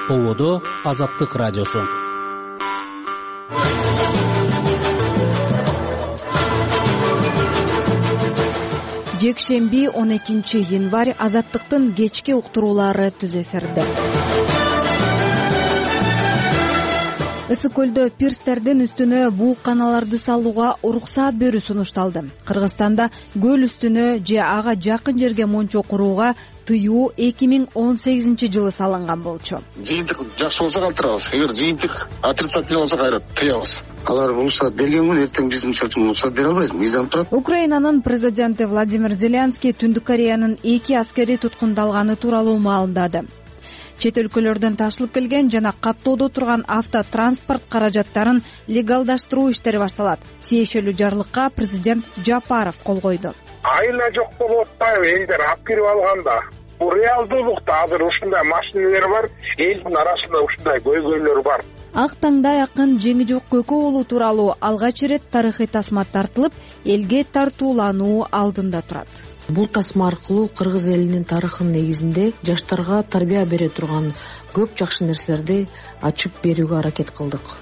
Ободо Азаттык радиосу. Жекшемби 12-январь Азаттыктын кечки уктуруулары түз эфирде. Ысык көлдө пирстердин үстүнө буук каналарды салууга уруксаат берүү сунушталды. Кыргызстанда көл үстүнө же ага жакын жерге мончо курууга тыюу 2018-жылы салынган болчу. Жыйынтык жакшы болсо калтырабыз, эгер жыйынтык отрицательный болсо кайра тыябыз. Алар уруксаат берген күнү эртең биздин учурда уруксаат бере албайбыз, мыйзам турат. Украинанын президенти Владимир Зеленский Түндүк Кореянын 2 аскери туткундалганы тууралуу маалымдады. Чет өлкөлөрдөн ташылып келген жана каттоодо турган автотранспорт каражаттарын легалдаштыруу иштери башталат. Тиешелүү жарлыкка президент Жапаров кол койду. Айла жок болуп атпайбы, элдер алып кирип алганда. Бул реалдуулукта азыр ушундай машиналар бар, элдин арасында ушундай көйгөйлөр бар. Ак таңдай акын жеңи жок көкө болуу тууралуу алгач ирет тарыхый тасма тартылып, элге тартуулануу алдында турат. Бул тасма аркылуу кыргыз элинин тарыхынын негизинде жаштарга тарбия бере турган көп жакшы нерселерди ачып берүүгө аракет кылдык.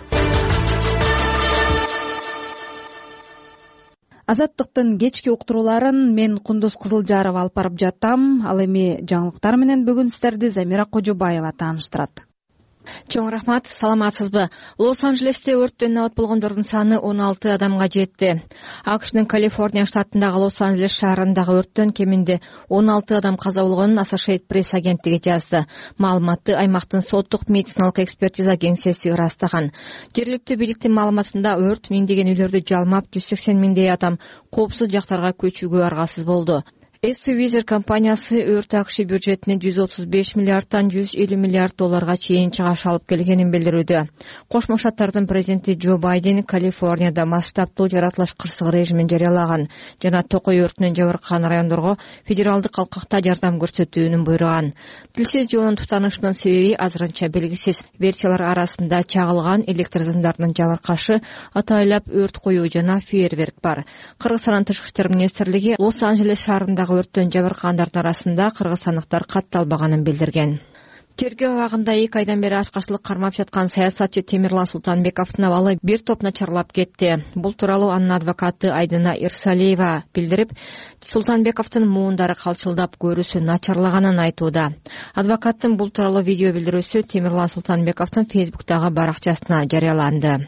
Азаттыктын кечки уктурууларын мен Кундуз Кызылжаров алып барып жаттам. Ал эми жаңылыктар менен бүгүн сиздерди Замира Кожобаева тааныштырат. Чоң рахмат, саламатсызбы? Лос-Анджелесте өрттөн абат болгондордун саны 16 адамга жетти. АКШнын Калифорния штатындагы Лос-Анджелес шаарындагы өрттөн кеминде 16 адам каза болгонун Associated Press агенттиги жазды. Маалыматты аймактын соттук медициналык экспертиза кеңсеси ырастаган. Жергиликтүү бийликтин маалыматында өрт миңдеген үйлөрдү жалмап, 180 миңдей адам коопсуз жактарга көчүүгө аргасыз болду. Визер компаниясы өрт АКШ бюджетине 135 миллиардтан 150 миллиард долларга чейин чыгаш алып келгенин билдирүүдө. Кошмо Штаттардын президенти Джо Байден Калифорнияда масштабтуу жаратылыш кырсык режимин жарыялаган жана токой өртүнөн жабыркаган райондорго федералдык алкакта жардам көрсөтүүнү буйруган. Тилсиз жоонун тутанышынын себеби азырынча белгисиз. Версиялар арасында чагылган электр зымдарынын жабыркашы, атайлап өрт коюу жана фейерверк бар. Кыргызстандын тышкы иштер министрлиги Лос-Анджелес шаарында өрттөн жабыркагандардын арасында кыргызстандыктар катталбаганын билдирген. Тергөө абагында 2 айдан бери ачкачылык кармап жаткан саясатчы Темирлан Султанбековдун абалы бир топ начарлап кетти. Бул тууралуу анын адвокаты Айдына Ирсалиева билдирип, Султанбековдун муундары калчылдап, көрүүсү начарлаганын айтууда. Адвокаттын бул тууралуу видео билдирүүсү Темирлан Султанбековдун Фейсбуктагы баракчасына жарыяланды.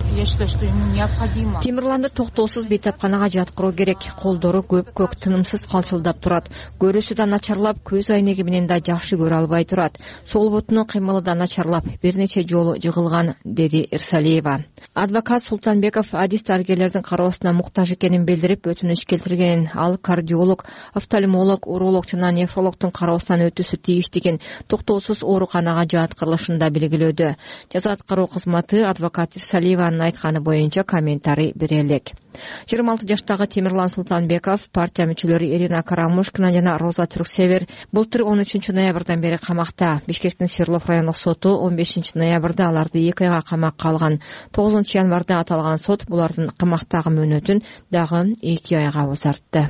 Темирланды токтоосуз бейтапканага жаткыруу керек. Колдору көк тынымсыз калчылдап турат. Көрүүсү да начарлап, көз айнеги менен да жакшы көрө албай турат. Бутунун кыймылы да начарлап, бир нече жолу жыгылган, деди Ирсалиева. Адвокат Султанбеков адис дарыгерлердин кароосуна муктаж экенин билдирип, өтүнүч келтирген. Ал кардиолог, офтальмолог, уролог жана нефрологдун кароосунан өтүүсү тийиштигин токтоосуз ооруканага жаткырылышын да белгилөөдө. Жаза аткаруу кызматы адвокат Ирсалиеванын айтканы боюнча комментарий бере элек. 26 жаштагы Темирлан Султанбеков партия мүчөлөрү Ирина Карамушкина жана Роза Түрксевер былтыр 13 ноябрдан бери камакта. Бишкектин Свердлов райондук соту 15 ноябрда аларды 2 айга камакка алган. 9 январда аталган сот булардын камактагы мөөнөтүн дагы 2 айга узартты.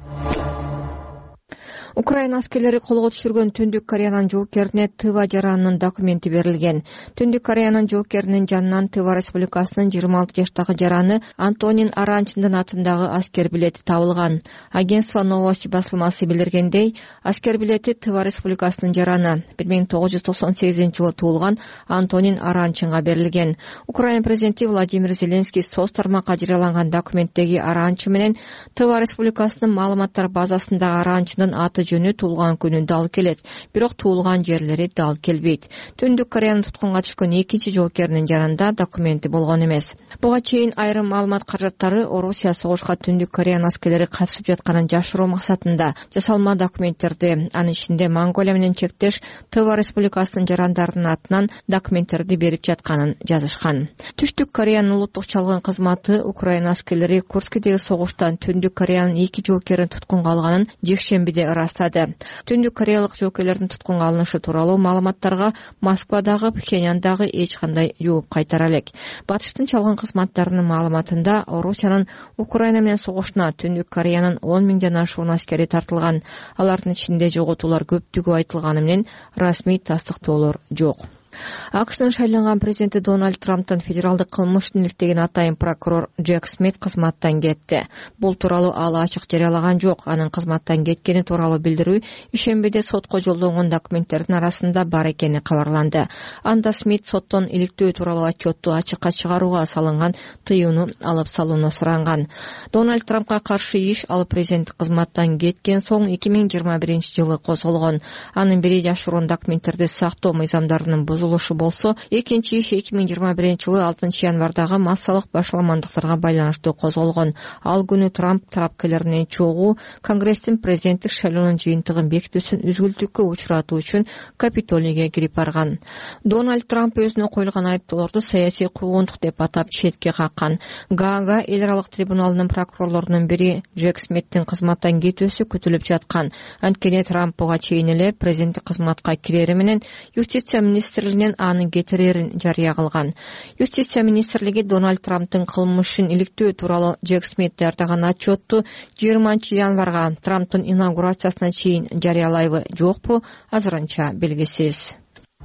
Украина аскерлери колго түшүргөн Түндүк Кореянын жоокерине Тыва жаранынын документи берилген. Түндүк Кореянын жоокеринин жанынан Тыва Республикасынын 26 жаштагы жараны Антонин Аранчындын атындагы аскер билети табылган. Агентство новости басылмасы билдиргендей, аскер билети Тыва Республикасынын жараны 1998-жылы туулган Антонин Аранчынга берилген. Украина президенти Владимир Зеленский соц тармакка жарыяланган документтеги Аранчы менен Тыва Республикасынын маалыматтар базасындагы Аранчынын аты жөнү туулган күнү дал келет, бирок туулган жерлери дал келбейт. Түндүк Кореянын туткунга түшкөн экинчи жоокеринин жанында документи болгон эмес. Буга чейин айрым маалымат каражаттары Орусия согушка Түндүк Кореянын аскерлери катышып жатканын жашыруу максатында жасалма документтерди, анын ичинде Монголия менен чектеш Тыва Республикасынын жарандарынын атынан документтерди берип жатканын жазышкан. Түштүк Кореянын улуттук чалгын кызматы Украина аскерлери Курскидеги согуштан Түндүк Кореянын 2 жоокерин туткунга алганын жекшембиде ырастады. Түндүк кореялык жоокерлердин туткунга алынышы тууралуу маалыматтарга Москвадагы, Пхеньяндагы эч кандай жооп кайтара элек. Батыштын чалгын кызматтарынын маалыматында Орусиянын Украина менен согушуна Түндүк Кореянын 10 миңден ашуун аскери тартылган. Алардын ичинде жоготуулар көптүгү айтылганы менен расмий тастыктоолор жок. АКШнын шайланган президенти Дональд Трамптын федералдык кылмыштын иликтеген атайын прокурор Джек Смит кызматтан кетти. Бул тууралуу ал ачык жарыялаган жок. Анын кызматтан кеткени тууралуу билдирүү ишембиде сотко жолдонгон документтердин арасында бар экени кабарланды. Анда Смит соттон иликтөө тууралуу отчетту ачыкка чыгарууга салынган тыюуну алып салууну суранган. Дональд Трампка каршы иш ал президенттик кызматтан кеткен соң 2021-жылы козголгон. Анын бири жашыруун документтерди сактоо мыйзамдарынын бузулушу болсо, экинчи иш 2021-жылы 6-январдагы массалык башаламандыктарга байланыштуу козголгон. Ал күнү Трамп тарапкерлеринин чогуу Конгресстин президенттик шайлоонун жыйынтыгын бекитүүсүн үзгүлтүккө учуратуу үчүн Капитолийге кирип барган. Дональд Трамп өзүнө коюлган айыптоолорду саясий куугунтук деп атап четке каккан. Гаага эл аралык трибуналынын прокурорлорунун бири Джек Смиттин кызматтан кетүүсү күтүлүп жаткан. Анткени Трамп буга чейин эле президенттик кызматка кирери менен Юстиция министрлигинен анын кетирерин жарыя кылган. Юстиция министрлиги Дональд Трамптын кылмышын иликтөө тууралуу Джек Смит даярдаган отчетту 20-январга Трамптын инаугурациясына чейин жарыялайбы, жокпу, азырынча белгисиз.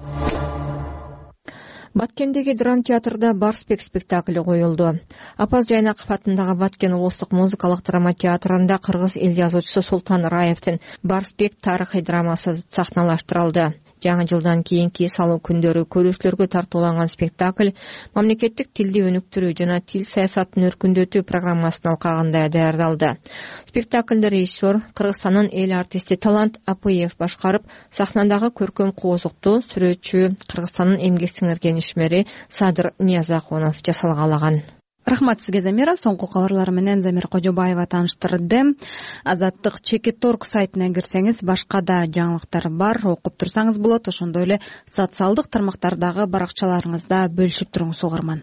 Баткендеги драм театрда Барспек спектакли коюлду. Апаз Жайнаков атындагы Баткен улустук музыкалык драма театрында кыргыз эл жазуучусу Султан Раевдин Барспек тарыхый драмасы сахналаштырылды. Жаңы жылдан кийинки салуу күндөрү көрүүчүлөргө тартууланган спектакль мамлекеттик тилди өнүктүрүү жана тил саясатын өркүндөтүү программасынын алкагында даярдалды. Спектакльди режиссер Кыргызстандын эл артисти Талант Апыев башкарып, сахнадагы көркөм коозукту сүрөтчү Кыргызстандын эмгек сиңирген ишмери Садыр Ниязакунов жасалгалаган. Рахмат сизге, Замира. Соңку кабарлар менен Замира Кожобаева тааныштырды. Азаттык Чекиторг сайтына кирсеңиз, башка да жаңылыктар бар, окуп турсаңыз болот. Ошондой эле социалдык тармактардагы баракчаларыңызда бөлүшүп туруңуз, угарман.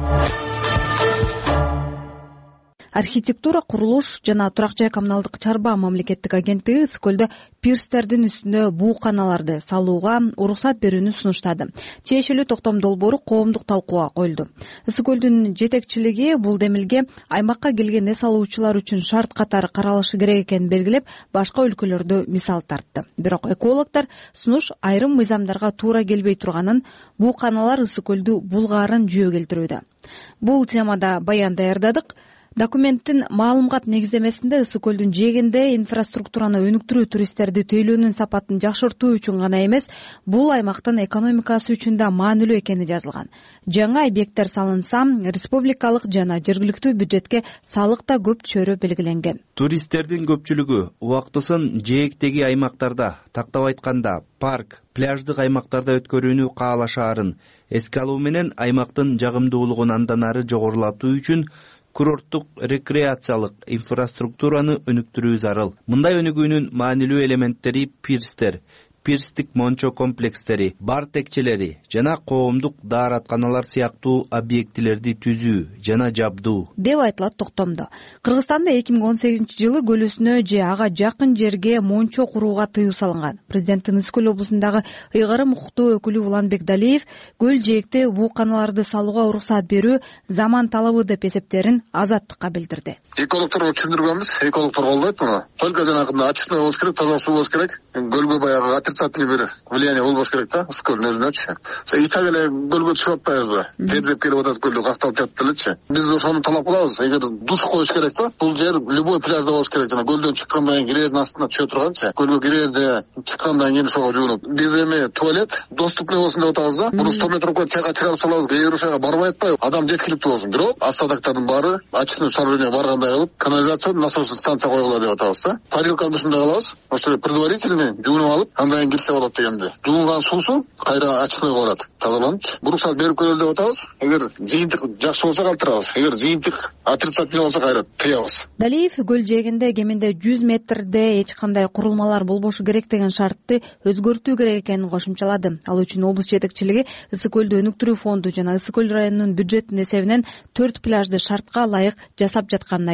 Архитектура, курулуш жана турак жай коммуналдык чарба мамлекеттик агенттиги Ысык көлдө пирстердин үстүнө буу каналарды салууга уруксат берүүнү сунуштады. Тиешелүү токтом долбоору коомдук талкууга коюлду. Ысык көлдүн жетекчилиги бул демилге аймакка келген эс алуучулар үчүн шарт катары каралышы керек экенин белгилеп, башка өлкөлөрдө мисал тартты. Бирок экологдор сунуш айрым мыйзамдарга туура келбей турганын, буу каналар Ысык көлдү булгаарын жөө келтирүүдө. Бул темада баян даярдадык. Документтин маалымат негиздемесинде Ысык көлдүн жээгинде инфраструктураны өнүктүрүү туристтерди тейлөөнүн сапатын жакшыртуу үчүн гана эмес, бул аймактын экономикасы үчүн да маанилүү экени жазылган. Жаңа объекттер салынса, республикалык жана жергиликтүү бюджетке салык да көп түшөрү белгиленген. Туристтердин көпчүлүгү убактысын жээктеги аймактарда, тактап айтканда парк, пляждык аймактарда өткөрүүнү каалашаарын эске алуу менен аймактын жагымдуулугун андан ары жогорулатуу үчүн курорттук рекреациялык инфраструктураны өнүктүрүү зарыл. Мындай өнүгүүнүн маанилүү элементтери пирстер, пирстик мончо комплекстери, бар текчелери жана коомдук дааратканалар сыяктуу объектилерди түзүү жана жабдуу деп айтылат токтомдо. Кыргызстанда 2018-жылы көлөсүнө же ага жакын жерге мончо курууга тыюу салынган. Президенттин Ысык көл облусундагы ыйгарым укуктуу өкүлү Уланбек Далиев көл жээкте буу каналарды салууга уруксат берүү заман талабы деп эсептерин Азаттыкка билдирди. Экологторго түшүндүргөнбүз, экологтор колдойт муну. Только жанагындай ачык болуш керек, таза суу болуш керек. Көлгө баягы отрицательный бир влияние болбош керек да, Ысык көлдүн өзүнөчү. Итак эле көлгө түшүп атпайбызбы? Тердеп келип атат көлдө какталып жатып элечи. Биз ошону талап кылабыз. Эгер душ коюш керек да, бул жер любой пляжда болуш керек. Жана көлдөн чыккандан кийин кирердин астына түшө турганчы. Көлгө кирерде чыккандан кийин ошого жуунуп. Биз эми туалет доступный болсун деп атабыз да. Буну 100 метрге чайга чыгарып салабыз. Кээ бир ошого барбай атпайбы? Адам жеткиликтүү болсун. Бирок остатоктардын баары очистное сооружение баргандай кылып, канализация насосный станция койгула деп атабыз да. Парилканы ушундай кылабыз. Ошо предварительный жуунуп алып, андан кийин кирсе болот дегенде. Жуунган суусу кайра очистный болот. Тазаланып, уруксат берип көрөлү деп атабыз. Эгер жыйынтык жакшы болсо калтырабыз. Эгер жыйынтык отрицательный болсо кайра тыябыз. Далиев көл жээгинде кеминде 100 метрде эч кандай курулмалар болбошу керек деген шартты өзгөртүү керек экенин кошумчалады. Ал үчүн облус жетекчилиги Ысык көлдү өнүктүрүү фонду жана Ысык көл районунун бюджетинин эсебинен 4 пляжды шартка ылайык жасап жатканын айтты.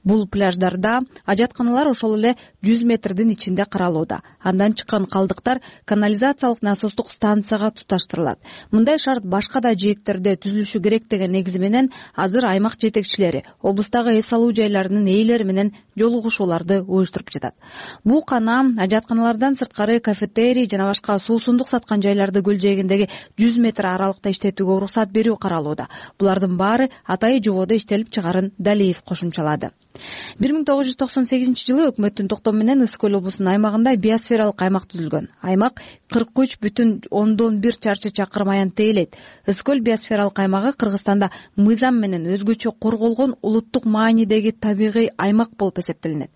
Бул пляждарда ажатканалар ошол эле 100 метрдин ичинде каралууда. Андан чыккан калдыктар канализациялык насостук станцияга туташтырылат. Мындай шарт башка да жээктерде түзүлүшү керек деген негизи менен азыр аймак жетекчилери облустагы эс алуу жайларынын ээлери менен жолугушууларды уюштуруп жатат. Буукана ажатканалардан сырткары кафетерий жана башка суусундук саткан жайларды көл жээгиндеги 100 метр аралыкта иштетүүгө уруксат берүү каралууда. Булардын баары атайы жободо иштелип чыгарын Далиев кошумчалады. 1998-жылы өкмөттүн токтому менен Ысык Көл облусунун аймагында биосфералык аймак түзүлгөн. Аймак 43,1 чарчы чакырым аянт ээлейт. Ысык Көл биосфералык аймагы Кыргызстанда мыйзам менен өзгөчө корголгон улуттук маанидеги табигый аймак болуп эсептелинет.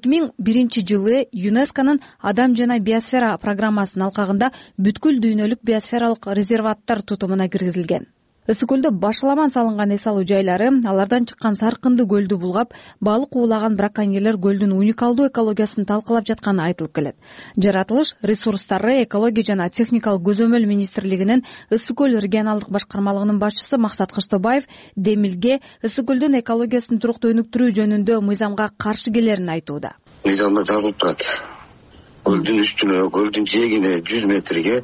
2001-жылы ЮНЕСКОнун Адам жана биосфера программасынын алкагында бүткүл дүйнөлүк биосфералык резерваттар тутумуна киргизилген. Ысык Көлдө башаламан салынган эс алуу жайлары, алардан чыккан Саркынды көлдү булгап, балык уулаган браконьерлер көлдүн уникалдуу экологиясын талкалап жатканы айтылып келет. Жаратылыш ресурстары, экология жана техникалык көзөмөл министрлигинин Ысык Көл регионалдык башкармалыгынын башчысы Максат Кыштыбаев Демилге Ысык Көлдүн экологиясын туруктуу өнүктүрүү жөнүндө мыйзамга каршы келерин айтууда. Мыйзамда жазылып турат. Көлдүн үстүнө, көлдүн жээгине 100 метрге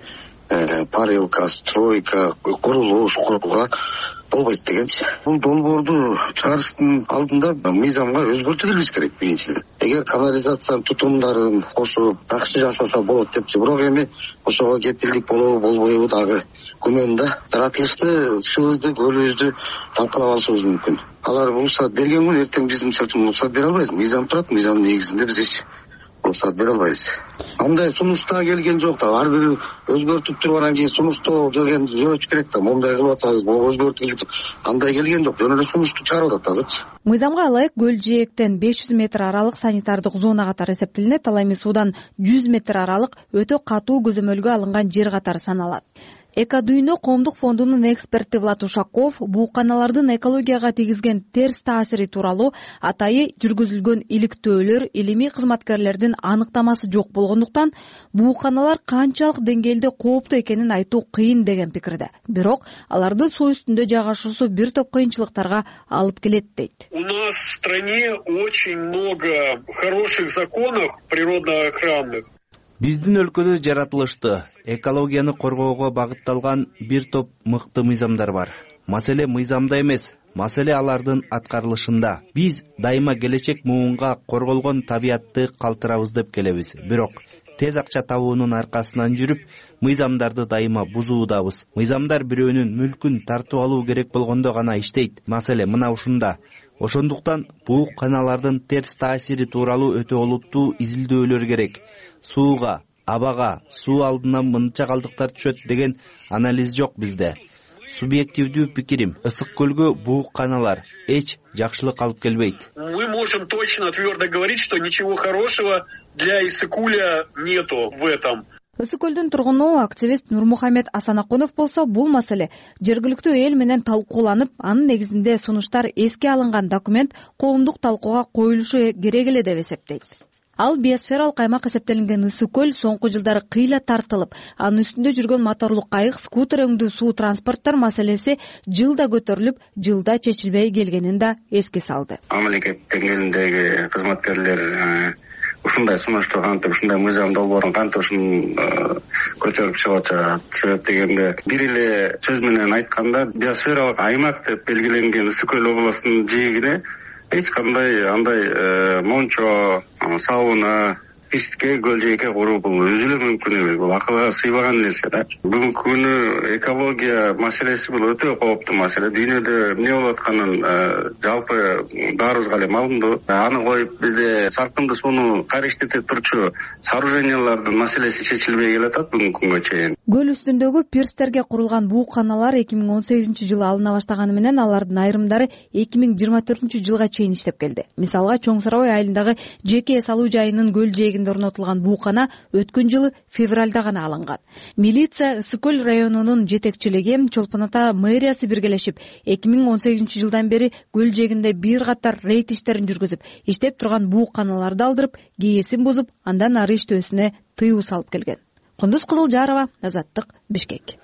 парилка, стройка, курулуш курууга болбойт дегенчи. Бул долбоорду чыгарыштын алдында мыйзамга өзгөртүүлөр керек биринчиден. Эгер канализациянын тутумдарын кошуп жакшы жасаса болот депчи, бирок эми ошого кепилдик болобу болбойбу дагы күмөн да. Жаратылышты субузду, көлүбүздү талкалап алышыбыз мүмкүн. Алар уруксат берген күн эртең биздин мисалы уруксат бере албайбыз. Мыйзам турат, мыйзамдын негизинде биз эч уруксат бере албайбыз. Андай сунушта келген жок да, ар бир өзгөртүп туруп анан кийин сунуштоо деген жөнөтүш керек да. Мондай кылып атабыз, могу өзгөртүп андай келген жок, жөн эле сунушту чыгарып атат азырчы. Мыйзамга ылайык көл жээктен 500 метр аралык санитардык зона катары эсептелинет. Ал эми суудан 100 метр аралык өтө катуу көзөмөлгө алынган жер катары саналат. Экодүйнө коомдук фондунун эксперти Влад Ушаков бууканалардын экологияга тийгизген терс таасири тууралуу атайы жүргүзүлгөн иликтөөлөр, илимий кызматкерлердин аныктамасы жок болгондуктан бууканалар канчалык деңгээлде кооптуу экенин айтуу кыйын деген пикирде. Бирок алардын суу үстүндө жайгашуусу бир топ кыйынчылыктарга алып келет дейт. У нас в стране очень много хороших законов природоохранных. Биздин өлкөдө жаратылышты, экологияны коргоого багытталган бир топ мыкты мыйзамдар бар. Маселе мыйзамда эмес, маселе алардын аткарылышында. Биз дайыма келечек муунга корголгон табиятты калтырабыз деп келебиз. Бирок тез акча табуунун аркасынан жүрүп, мыйзамдарды дайыма бузуудабыз. Мыйзамдар бирөөнүн мүлкүн тартып алуу керек болгондо гана иштейт. Маселе мына ушунда. Ошондуктан бууканалардын терс таасири тууралуу өтө олуттуу изилдөөлөр керек. Сууга, абага, суу алдынан мынча калдыктар түшөт деген анализ жок бизде. Субъективдүү пикирим, Ысык Көлгө бууканалар эч жакшылык алып келбейт. Мы можем точно твердо говорить, что ничего хорошего для Ысыккуля нету в этом. Ысык Көлдүн тургуну активист Нурмухамед Асанакунов болсо, бул маселе жергиликтүү эл менен талкууланып, анын негизинде сунуштар эске алынган документ коомдук талкууга коюлушу керек эле деп эсептейт. Ал биосфералык аймак эсептелинген Ысык Көл соңку жылдары кыйла тартылып, анын үстүндө жүргөн моторлуу кайык, скутер өңдүү суу транспорттор маселеси жылда көтөрүлүп, жылда чечилбей келгенин да эске салды. Мамлекет деңгээлиндеги кызматкерлер ушундай сунушту кантип, ушундай мыйзам долбоорун кантип ушун көтөрүп чыгып атышат. Себеп дегенде бир эле сөз менен айтканда, биосфералык аймак деп белгиленген Ысык Көл областынын жээгине эч кандай андай мончо, сауна, пистке, көл жээкке куруу бул өзү эле мүмкүн эмес. Бул акылга сыйбаган нерсе да. Бүгүнкү күнү экология маселеси бул өтө кооптуу маселе. Дүйнөдө эмне болуп атканын жалпы баарыбызга эле маалымдуу. Аны коюп бизде Саркынды сууну кайрыштетип турчу сооружениялардын маселеси чечилбей келатат бүгүнкү күнгө чейин. Көл үстүндөгү пирстерге курулган бууканалар 2018-жылы алына баштаганы менен алардын айрымдары 2024-жылга чейин иштеп келди. Мисалга, Чоң Сарабай айылындагы жеке эс алуу жайынын көл жээгинде орнотулган буукана өткөн жылы февралда гана алынган. Милиция, Ысык Көл районунун жетекчилиги, Чолпон Ата мэриясы биргелешип 2018-жылдан бери көл жээгинде бир катар рейд иштерин жүргүзүп, иштеп турган бууканаларды алдырып, кээсин бузуп, андан ары иштөөсүнө тыюу салып келген. Кундуз Кызылжарова, Азаттык, Бишкек.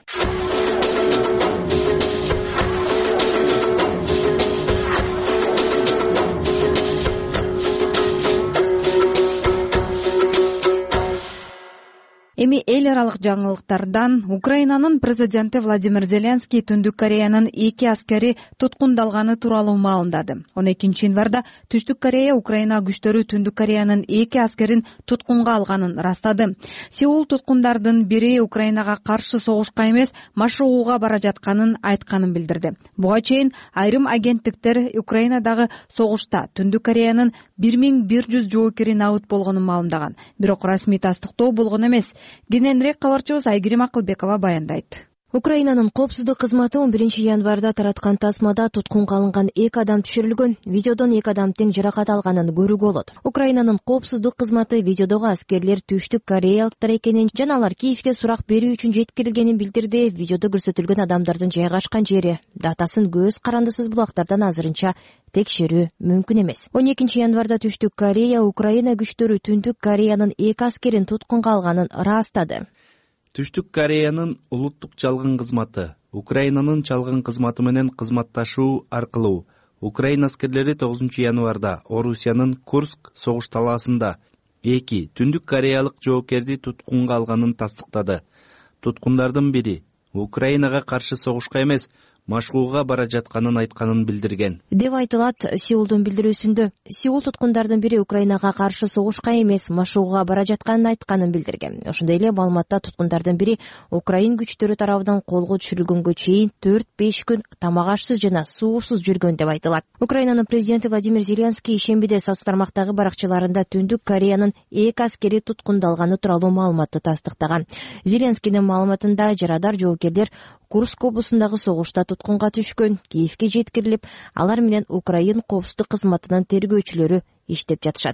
Эми эл аралык жаңылыктардан Украинанын президенти Владимир Зеленский Түндүк Кореянын 2 аскери туткундалганы тууралуу маалымдады. 12 январда Түштүк Корея Украина күчтөрү Түндүк Кореянын 2 аскерин туткунга алганын ырастады. Сеул туткундардын бири Украинага каршы согушка эмес, машыгууга бара жатканын айтканын билдирди. Буга чейин айрым агенттиктер Украинадагы согушта Түндүк Кореянын 1100 жоокери набыт болгонун маалымдаган. Бирок расмий тастыктоо болгон эмес. Кененирээк кабарчыбыз Айгерим Акылбекова баяндайт. Украинанын коопсуздук кызматы 11 январда тараткан тасмада туткунга алынган 2 адам түшүрүлгөн. Видеодон 2 адам тең жаракат алганын көрүүгө болот. Украинанын коопсуздук кызматы видеодогу аскерлер Түштүк Кореялыктар экенин жана алар Киевге сурак берүү үчүн жеткирилгенин билдирди. Видеодо көрсөтүлгөн адамдардын жайгашкан жери, датасын көз карандысыз булактардан азырынча текшерүү мүмкүн эмес. 12 январда Түштүк Корея Украина күчтөрү Түндүк Кореянын 2 аскерин туткунга алганын ырастады. Түштүк Кореянын улуттук чалгын кызматы Украинанын чалгын кызматы менен кызматташуу аркылуу Украина аскерлери 9 январда Орусиянын Курск согуш талаасында 2 Түндүк Кореялык жоокерди туткунга алганын тастыктады. Туткундардын бири Украинага каршы согушка эмес, машыгууга бара жатканын айтканын билдирген деп айтылат Сеулдун билдирүүсүндө. Сеул туткундардын бири Украинага каршы согушка эмес, машыгууга бара жатканын айтканын билдирген. Ошондой эле маалыматта туткундардын бири Украин күчтөрү тарабынан колго түшүрүлгөнгө чейин 4-5 күн тамак ашсыз жана суусуз жүргөн деп айтылат. Украинанын президенти Владимир Зеленский ишембиде соц тармактагы баракчаларында Түндүк Кореянын 2 аскери туткундалганы тууралуу маалыматты тастыктаган. Зеленскийдин маалыматында жарадар жоокерлер Курск облусундагы согушта туткунга түшкөн, Киевге жеткирилип, алар менен Украин коопсуздук кызматынын тергөөчүлөрү иштеп жатышат.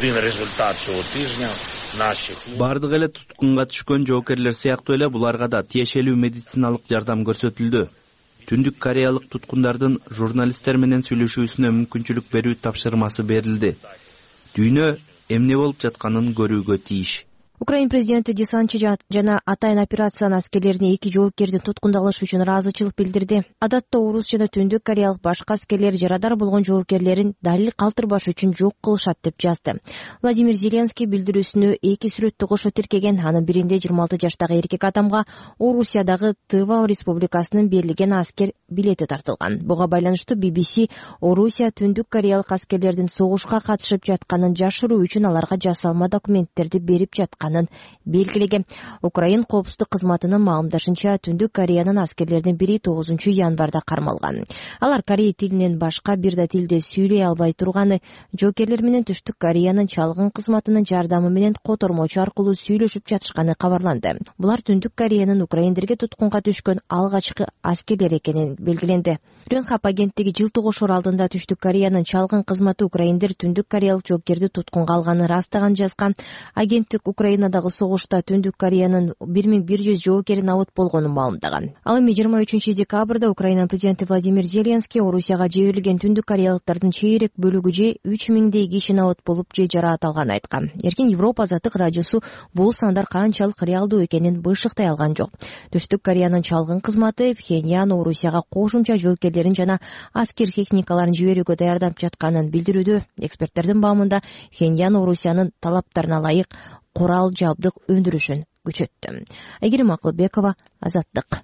Бардык эле туткунга түшкөн жоокерлер сыяктуу эле буларга да тиешелүү медициналык жардам көрсөтүлдү. Түндүк Кореялык туткундардын журналисттер менен сүйлөшүүсүнө мүмкүнчүлүк берүү тапшырмасы берилди. Дүйнө эмне болуп жатканын көрүүгө тийиш. Украин президенти десантчы жана атайын операциянын аскерлерине 2 жоокердин туткундалышы үчүн ыраазычылык билдирди. Адатта орус жана Түндүк Кореялык башка аскерлер жарадар болгон жоокерлерин далил калтырбаш үчүн жок кылышат деп жазды. Владимир Зеленский билдирүүсүнө 2 сүрөттү кошо тиркеген. Анын биринде 26 жаштагы эркек адамга Орусиядагы Тыва республикасынын берилген аскер билети тартылган. Буга байланыштуу BBC Орусия Түндүк Кореялык аскерлердин согушка катышып жатканын жашыруу үчүн аларга жасалма документтерди берип жаткан белгилеген. Украин коопсуздук кызматынын маалымдашынча Түндүк Кореянын аскерлердин бири 9 январда кармалган. Алар корей тилинен башка бир да тилде сүйлөй албай турганы, жоокерлер менен Түштүк Кореянын чалгын кызматынын жардамы менен котормочу аркылуу сүйлөшүп жатышканы кабарланды. Булар Түндүк Кореянын украиндерге туткунга түшкөн алгачкы аскерлер экенин белгиленди. Рёнхап агенттиги жылтыгошор алдында Түштүк Кореянын чалгын кызматы украиндер Түндүк Кореялык жоокерди туткунга алганын растаган жазган. Агенттик Украинадагы согушта Түндүк Кореянын 1100 жоокери набыт болгонун маалымдаган. Ал эми 23 декабрда Украина президенти Владимир Зеленский Орусияга жиберилген Түндүк Кореялыктардын чейрек бөлүгү же 3000 киши набыт болуп же жараат алганын айткан. Эркин Европа азаттык радиосу бул сандар канчалык реалдуу экенин бышыктай алган жок. Түштүк Кореянын чалгын кызматы Пхеньян Орусияга кошумча жоокерлерин жана аскер техникаларын жиберүүгө даярдап жатканын билдирүүдө. Эксперттердин баамында Пхеньян Орусиянын талаптарына ылайык курал жабдык өндүрүшүн күчөттү. Айгерим Акылбекова, Азаттык.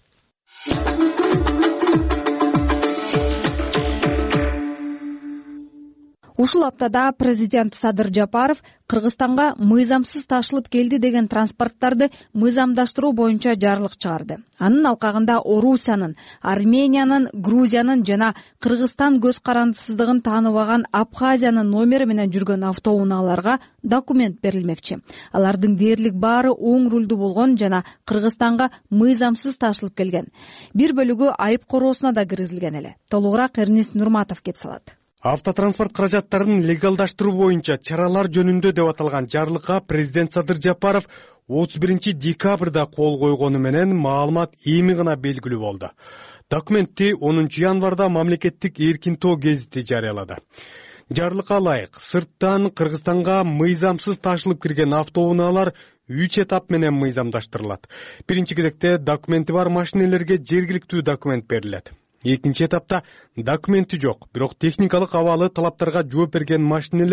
Ушул аптада президент Садыр Жапаров Кыргызстанга мыйзамсыз ташылып келди деген транспорттарды мыйзамдаштыруу боюнча жарлык чыгарды. Анын алкагында Орусиянын, Армениянын, Грузиянын жана Кыргызстан көз карандысыздыгын тааныбаган Абхазиянын номери менен жүргөн автоунааларга документ берилмекчи. Алардын дээрлик баары оң рулдуу болгон жана Кыргызстанга мыйзамсыз ташылып келген. Бир бөлүгү айып короосуна да киргизилген эле. Толугураак Эрнис Нурматов кеп салат. Автотранспорт каражаттарын легалдаштыруу боюнча чаралар жөнүндө деп аталган жарлыкка президент Садыр Жапаров 31 декабрда кол койгону менен маалымат эми гана белгилүү болду. Документти 10 январда мамлекеттик эркин тоо гезити жарыялады. Жарлыкка ылайык сырттан Кыргызстанга мыйзамсыз ташылып кирген автоунаалар 3 этап менен мыйзамдаштырылат. Биринчи кезекте документи бар машинелерге жергиликтүү документ берилет. Экинчи этапта документи жок, бирок техникалык абалы талаптарга жооп берген машинелер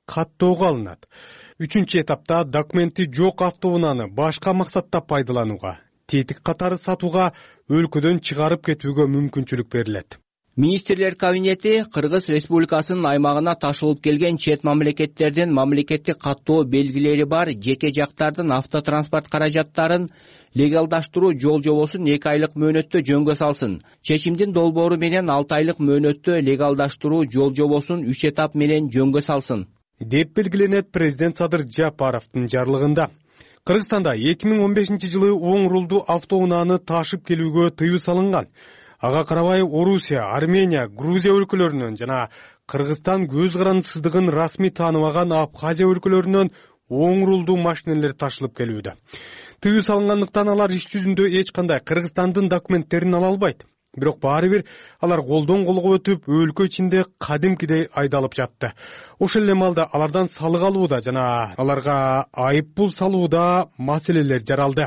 каттоого алынат. 3-этапта документи жок автоунааны башка максатта пайдаланууга, тетик катары сатууга, өлкөдөн чыгарып кетүүгө мүмкүнчүлүк берилет. Министрлер кабинети Кыргыз Республикасынын аймагына ташылып келген чет мамлекеттердин мамлекеттик каттоо белгилери бар жеке жактардын автотранспорт каражаттарын легалдаштыруу жол жобосун 2 айлык мөөнөттө жөнгө салсын. Чечимдин долбоору менен 6 айлык мөөнөттө легалдаштыруу жол жобосун 3 этап менен жөнгө салсын деп белгиленет президент Садыр Жапаровдун жарлыгында. Кыргызстанда 2015-жылы оң рулдуу автоунааны ташып келүүгө тыюу салынган. Ага карабай Орусия, Армения, Грузия өлкөлөрүнөн жана Кыргызстан көз карандысыздыгын расмий тааныбаган Абхазия өлкөлөрүнөн оң рулдуу машинелер ташылып келүүдө. Тыюу салынгандыктан алар иш жүзүндө эч кандай Кыргызстандын документтерин ала албайт. Бирок баары бир алар колдон колго өтүп, өлкө ичинде кадимкидей айдалып жатты. Ошол эле маалда алардан салык алууда жана аларга айып пул салууда маселелер жаралды.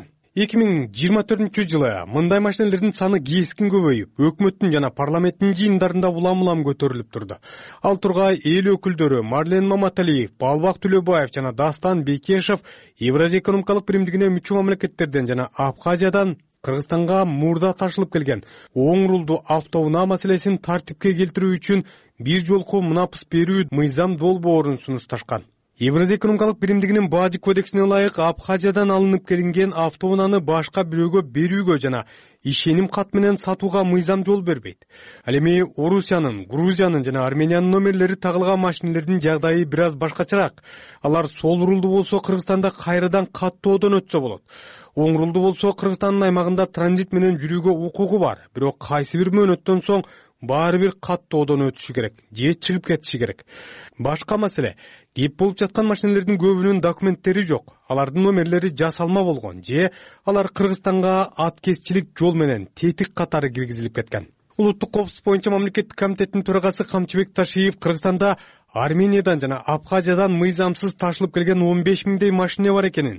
2024-жылы мындай машинелердин саны кескин көбөйүп, өкмөттүн жана парламенттин жыйындарында улам көтөрүлүп турду. Ал тургай эл өкүлдөрү Марлен Маматалиев, Балбак Төлөбаев жана Дастан Бекешев Евразия экономикалык биримдигине мүчө мамлекеттерден жана Абхазиядан Кыргызстанга мурда ташылып келген оң рулдуу автоунаа маселесин тартипке келтирүү үчүн бир жолку мунапыс берүү мыйзам долбоорун сунушташкан. Евразия экономикалык биримдигинин бажы кодексине ылайык Абхазиядан алынып келинген автоунааны башка бирөөгө берүүгө жана ишеним кат менен сатууга мыйзам жол бербейт. Ал эми Орусиянын, Грузиянын жана Армениянын номерлери тагылган машинелердин жагдайы бир аз башкачараак. Алар сол рулдуу болсо Кыргызстанда кайрадан каттоодон өтсө болот. Оң рулдуу болсо Кыргызстандын аймагында транзит менен жүрүүгө укугу бар, бирок кайсы бир мөөнөттөн соң баары бир каттоодон өтүшү керек же чыгып кетиши керек. Башка маселе, кеп болуп жаткан машинелердин көбүнүн документтери жок. Алардын номерлери жасалма болгон же алар Кыргызстанга аткезчилик жол менен тетик катары киргизилип кеткен. Улуттук коопсуздук боюнча мамлекеттик комитеттин төрагасы Камчыбек Ташиев Кыргызстанда Армениядан жана Абхазиядан мыйзамсыз ташылып келген 15 миңдей машине бар экенин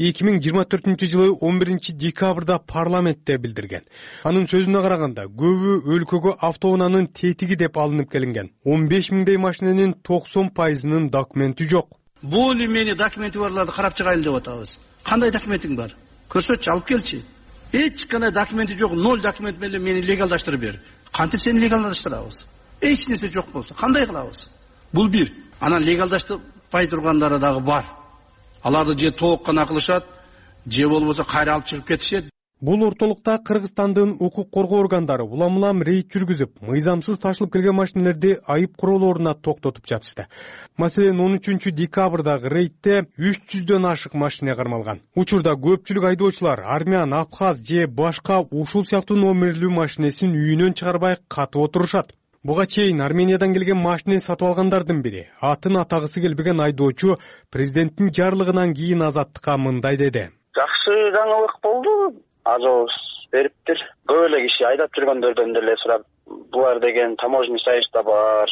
2024-жылы 11-декабрда парламентте билдирген. Анын сөзүнө караганда, көбү өлкөгө автоунаанын тетиги деп алынып келинген. 15 миңдей машиненин 90%-нын документи жок. Бул эмени документи барларды карап чыгайлы деп атабыз. Кандай документиң бар? Көрсөтчү, алып келчи. Эч кандай документи жок, 0 документ менен мени легалдаштырып бер. Кантип сени легалдаштырабыз? Эч нерсе жок болсо, кандай кылабыз? Бул бир. Анан легалдаштырбай тургандары дагы бар. Аларды же тоок гана кылышат, же болбосо кайра алып чыгып кетишет. Бул ортолукта Кыргызстандын укук коргоо органдары улам рейд жүргүзүп, мыйзамсыз ташылып келген машинелерди айып куралооруна токтотуп жатышты. Маселен, 13-декабрдагы рейдте 300дөн ашык машине кармалган. Учурда көпчүлүк айдоочулар армян, абхаз же башка ушул сыяктуу номерлүү машинесин үйүнөн чыгарбай катып отурушат. Буга чейин Армениядан келген машине сатып алгандардын бири, атын атагысы келбеген айдоочу президенттин жарлыгынан кийин Азаттыкка мындай деди. Жакшы жаңылык болду. Азобуз бериптир. Көп эле киши айдап жүргөндөрдөн деле сурап, булар деген таможенный союзда бар.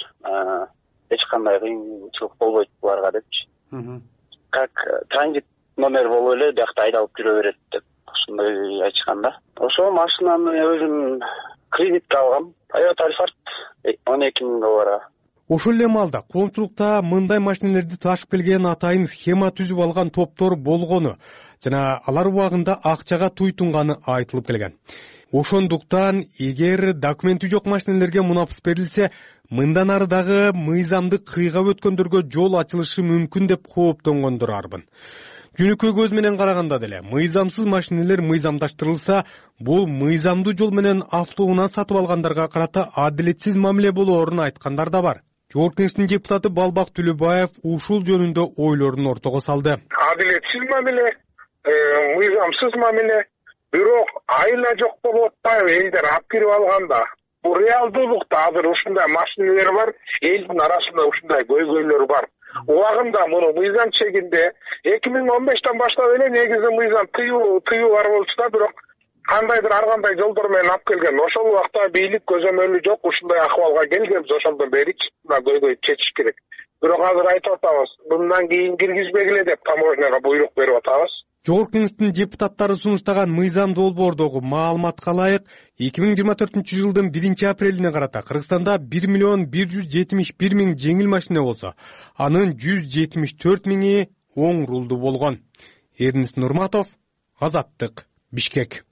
Эч кандай кыйынчылык болбойт буларга депчи. Как транзит номер болуп эле биякта айдалып жүрө берет деп ушундай айтышканда. Ошол машинаны өзүм кредитке алгам. Toyota Alphard 12 миң долларга. Ошол эле маалда коомчулукта мындай машинелерди ташып келген атайын схема түзүп алган топтор болгону жана алар убагында акчага туйтунганы айтылып келген. Ошондуктан эгер документи жок машинелерге мунапыс берилсе, мындан ары дагы мыйзамды кыйгап өткөндөргө жол ачылышы мүмкүн деп кооптонгондор арбын. Жөнөкөй көз менен караганда деле мыйзамсыз машинелер мыйзамдаштырылса, бул мыйзамдуу жол менен автоунаа сатып алгандарга карата адилетсиз мамиле болоорун айткандар да бар. Жогорку Кеңештин депутаты Балбак Төлөбаев ушул жөнүндө ойлорун ортого салды. Адилетсиз мамиле, мыйзамсыз мамиле, бирок айла жок болуп атпайбы элдер алып кирип алганда. Бул реалдуулукта азыр ушундай машинелер бар, элдин арасында ушундай көйгөйлөр бар. Убагында муну мыйзам чегинде 2015-тен баштап эле негизи мыйзам тыюу бар болчу да, бирок кандайдыр ар кандай жолдор менен алып келген. Ошол убакта бийлик көзөмөлү жок, ушундай акыбалга келгенбиз, ошондон бери көйгөй чечиш керек. Бирок азыр айтып атабыз, мындан кийин киргизбегиле деп таможняга буйрук берип атабыз. Жогорку Кеңештин депутаттары сунуштаган мыйзам долбоордогу маалыматка ылайык 2024 жылдын 1-апрелине карата Кыргызстанда 1.171.000 жеңил машина болсо, анын 174.000 оң рулду болгон. Эрнис Нурматов, Азаттык, Бишкек.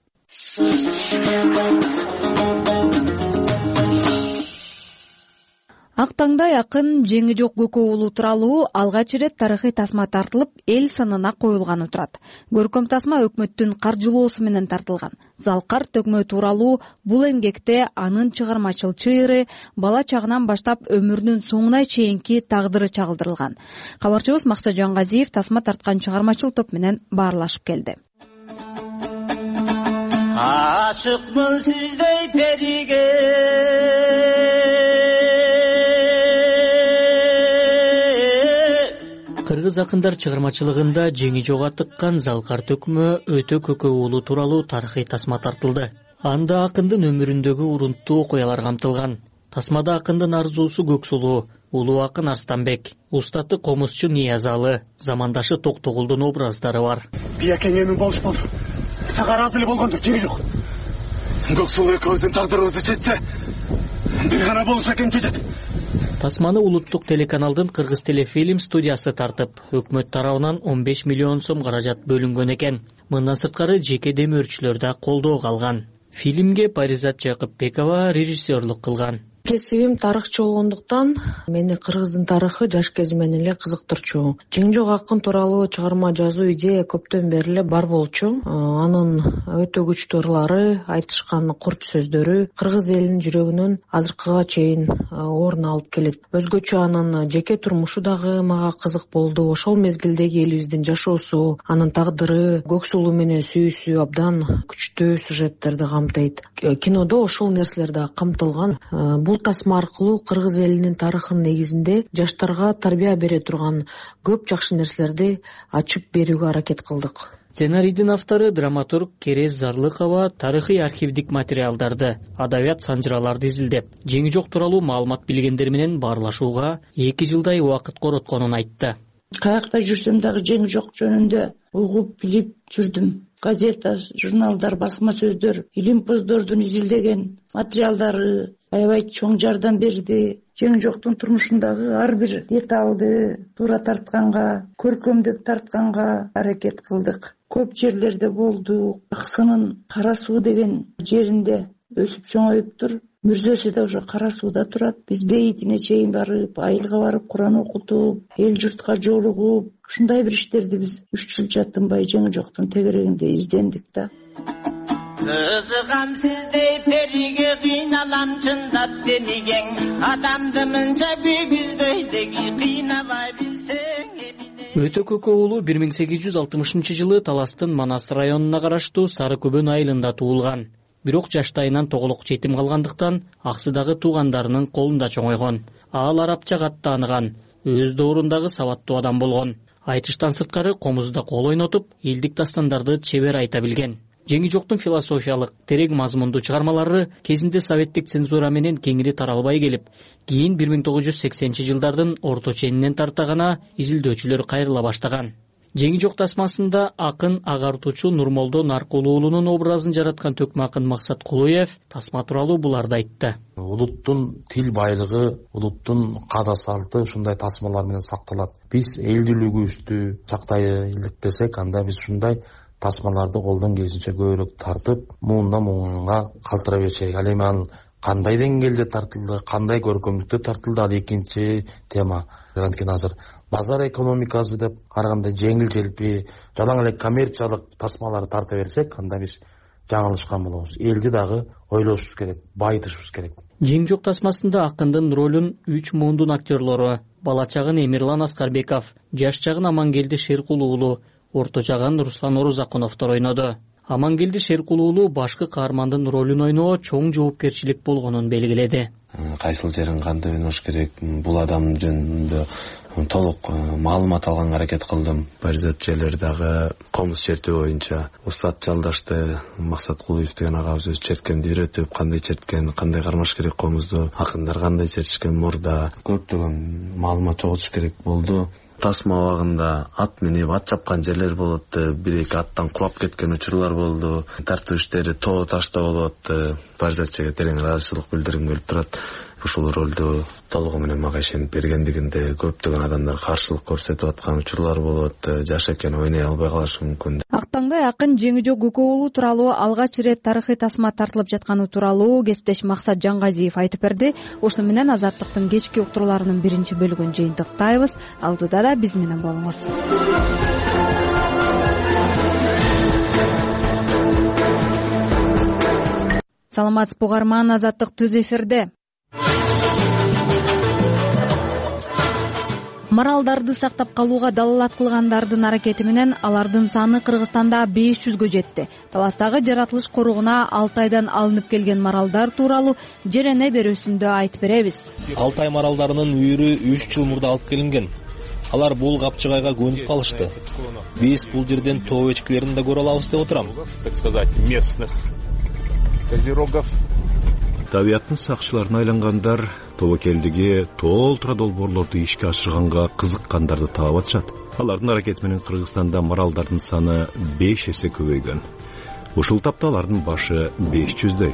Ак таңда якын жеңи жок көкө уулу тууралуу алгач ирет тарыхый тасма тартылып, эл сынына коюлганы турат. Көркөм тасма өкмөттүн каржылоосу менен тартылган. Залкар төкмө тууралуу бул эмгекте анын чыгармачыл чыйыры бала чагынан баштап өмүрүнүн соңуна чейинки тагдыры чагылдырылган. Кабарчыбыз Максат Жангазиев тасма тарткан чыгармачыл топ менен баарлашып келди. Ашыкмын сиздей периге Кыргыз акындар чыгармачылыгында жеңи жок атыккан Залкар төкмө өтө көкө уулу тууралуу тарыхый тасма тартылды. Анда акындын өмүрүндөгү урунттуу окуялар камтылган. Тасмада акындын арзуусу Көксулуу, улуу акын Арстанбек, устаты комузчу Ниязалы, замандашы Токтогулдун образдары бар. Биякеңемин болушпун. Сага ыраазы эле болгондук, жеңи жок. Көксулуу экөөбүздүн тагдырыбызды чечсе, бир гана болуш экен чечет. Тасманы улуттук телеканалдын Кыргыз телефильм студиясы тартып, өкмөт тарабынан 15 миллион сом каражат бөлүнгөн экен. Мындан сырткары жеке демөөрчүлөр да колдоого алган. Фильмге Паризат Жакыпбекова режиссерлук кылган. Кесибим тарыхчы болгондуктан мени Кыргыздын тарыхы жаш кезимден эле кызыктырчу. Жеңи жок акын тууралуу чыгарма жазуу идея көптөн бери эле бар болчу. Анын өтө күчтүү ырлары, айтышкан курч сөздөрү кыргыз элинин жүрөгүнөн азыркыга чейин орун алып келет. Өзгөчө анын жеке турмушу дагы мага кызык болду. Ошол мезгилдеги элибиздин жашоосу, анын тагдыры, Көксулуу менен сүйүүсү абдан күчтүү сюжеттерди камтыйт. Кинодо ошол нерселер да камтылган. Бул тасма аркылуу кыргыз элинин тарыхынын негизинде жаштарга тарбия бере турган көп жакшы нерселерди ачып берүүгө аракет кылдык. Сценарийдин автору драматург Керез Зарлыкова тарыхый архивдик материалдарды, адабият санжыраларды изилдеп, жеңи жок тууралуу маалымат билгендер менен баарлашууга 2 жылдай убакыт коротконун айтты. Каякта жүрсөм дагы жеңи жок жөнүндө угуп билип жүрдүм. Газета, журналдар, басма сөздөр, илимпоздордун изилдеген материалдары аябай чоң жардам берди. Жеңи жоктун турмушундагы ар бир деталды туура тартканга, көркөмдөп тартканга аракет кылдык. Көп жерлерде болду. Аксынын Кара суу деген жеринде өсүп чоңоюптур. Мүрзөсү да уже Кара сууда турат. Биз бейитине чейин барып, айылга барып, Куран окутуп, эл журтка жолугуп, ушундай бир иштерди биз 3 жыл жатынбай жеңи жоктун тегерегинде издендик да. Кызыгам сиздей периге кыйналам чындап демеген, адамды мынча күйгүзбөйдеги кыйнабай билсең. Өтө көкө уулу 1860 жылы Таластын Манас районуна караштуу Сары Көбөн айылында туулган. Бирок жаштайынан тоголок жетим калгандыктан аксыдагы туугандарынын колунда чоңойгон. Ал арабча катты тааныган, өз доорундагы сабаттуу адам болгон. Айтыштан сырткары комузда кол ойнотуп, элдик дастандарды чебер айта билген. Жеңи жоктун философиялык, терең мазмундуу чыгармалары кезинде советтик цензура менен кеңири таралбай келип, кийин 1980-жылдардын орто ченинен тарта гана изилдөөчүлөр кайрыла баштаган. Жеңи жок тасмасында акын агартуучу Нурмолдо Наркулуулунун образын жараткан төкмө акын Максат Кулуев тасма тууралуу буларды айтты. Улуттун тил байлыгы, улуттун каада салты ушундай тасмалар менен сакталат. Биз элдүүлүгүбүздү сактай илдесек, анда биз ушундай тасмаларды колдон келишинче көбүрөөк тартып, муунга калтыра берчек. Ал эми анын кандай деңгээлде тартылды, кандай көркөмдүктө тартылды, ал экинчи тема. Анткени азыр базар экономикасы деп караганда жеңил желпи, жалаң эле коммерциялык тасмаларды тарта берсек, анда биз жаңылышкан болобуз. Элди дагы ойлошубуз керек, байытышыбыз керек. Жеңи жок тасмасында акындын ролун 3 муундун актерлору, бала чагын Эмирлан Аскарбеков, жаш чагын Амангелди Шеркулуулу, орто чагын Руслан Орузакуновдор ойноду. Амангелди Шеркулуулу башкы каармандын ролун ойноо чоң жоопкерчилик болгонун белгиледи. Кайсыл жерин кандай ойнош керек, бул адам жөнүндө толук маалымат алганга аракет кылдым. Паризат жерлери дагы комуз чертүү боюнча устат жалдашты. Максат Кулуев деген агабыз өзү черткенди үйрөтүп, кандай черткен, кандай кармаш керек комузду, акындар кандай чертишкен мурда, көптөгөн маалымат чогултуш керек болду. тасма абагында ат минип ат чапкан жерлер болуп атты, бир эки аттан кулап кеткен учурлар болду. Тартуу иштери тоо ташта болуп атты. Паризатчыга терең ыраазычылык билдиргим келип турат. Ушул ролду толугу менен мага ишенип бергендигинде көптөгөн адамдар каршылык көрсөтүп аткан учурлар болуп атты. Жаш экен, ойной албай калышы мүмкүн. Актаңдай акын Жеңижок Көкө уулу тууралуу алгач ирет тарыхый тасма тартылып жатканы тууралуу кесиптеш Максат Жангазиев айтып берди. Ошону менен Азаттыктын кечки уктурууларынын биринчи бөлүгүн жыйынтыктайбыз. Алдыда да биз менен болуңуз. Саламатсызбы угарман, Азаттык түз эфирде. Маралдарды сактап калууга далалат кылгандардын аракети менен алардын саны Кыргызстанда 500гө жетти. Таластагы жаратылыш коругуна 6 айдан алынып келген маралдар тууралуу жерене берүүсүндө айтып беребиз. Алтай маралдарынын үйүрү 3 жыл мурда алып келинген. Алар бул капчыгайга көнүп калышты. Биз бул жерден тоо эчкилерин да көрө алабыз деп отурам. Так сказать, местных козерогов. Табияттын сакчыларына айлангандар тобокелдиги толтура долбоорлорду ишке ашырганга кызыккандарды таап атышат. Алардын аракети менен Кыргызстанда маралдардын саны 5 эсе көбөйгөн. Ушул тапта алардын башы 500дөй.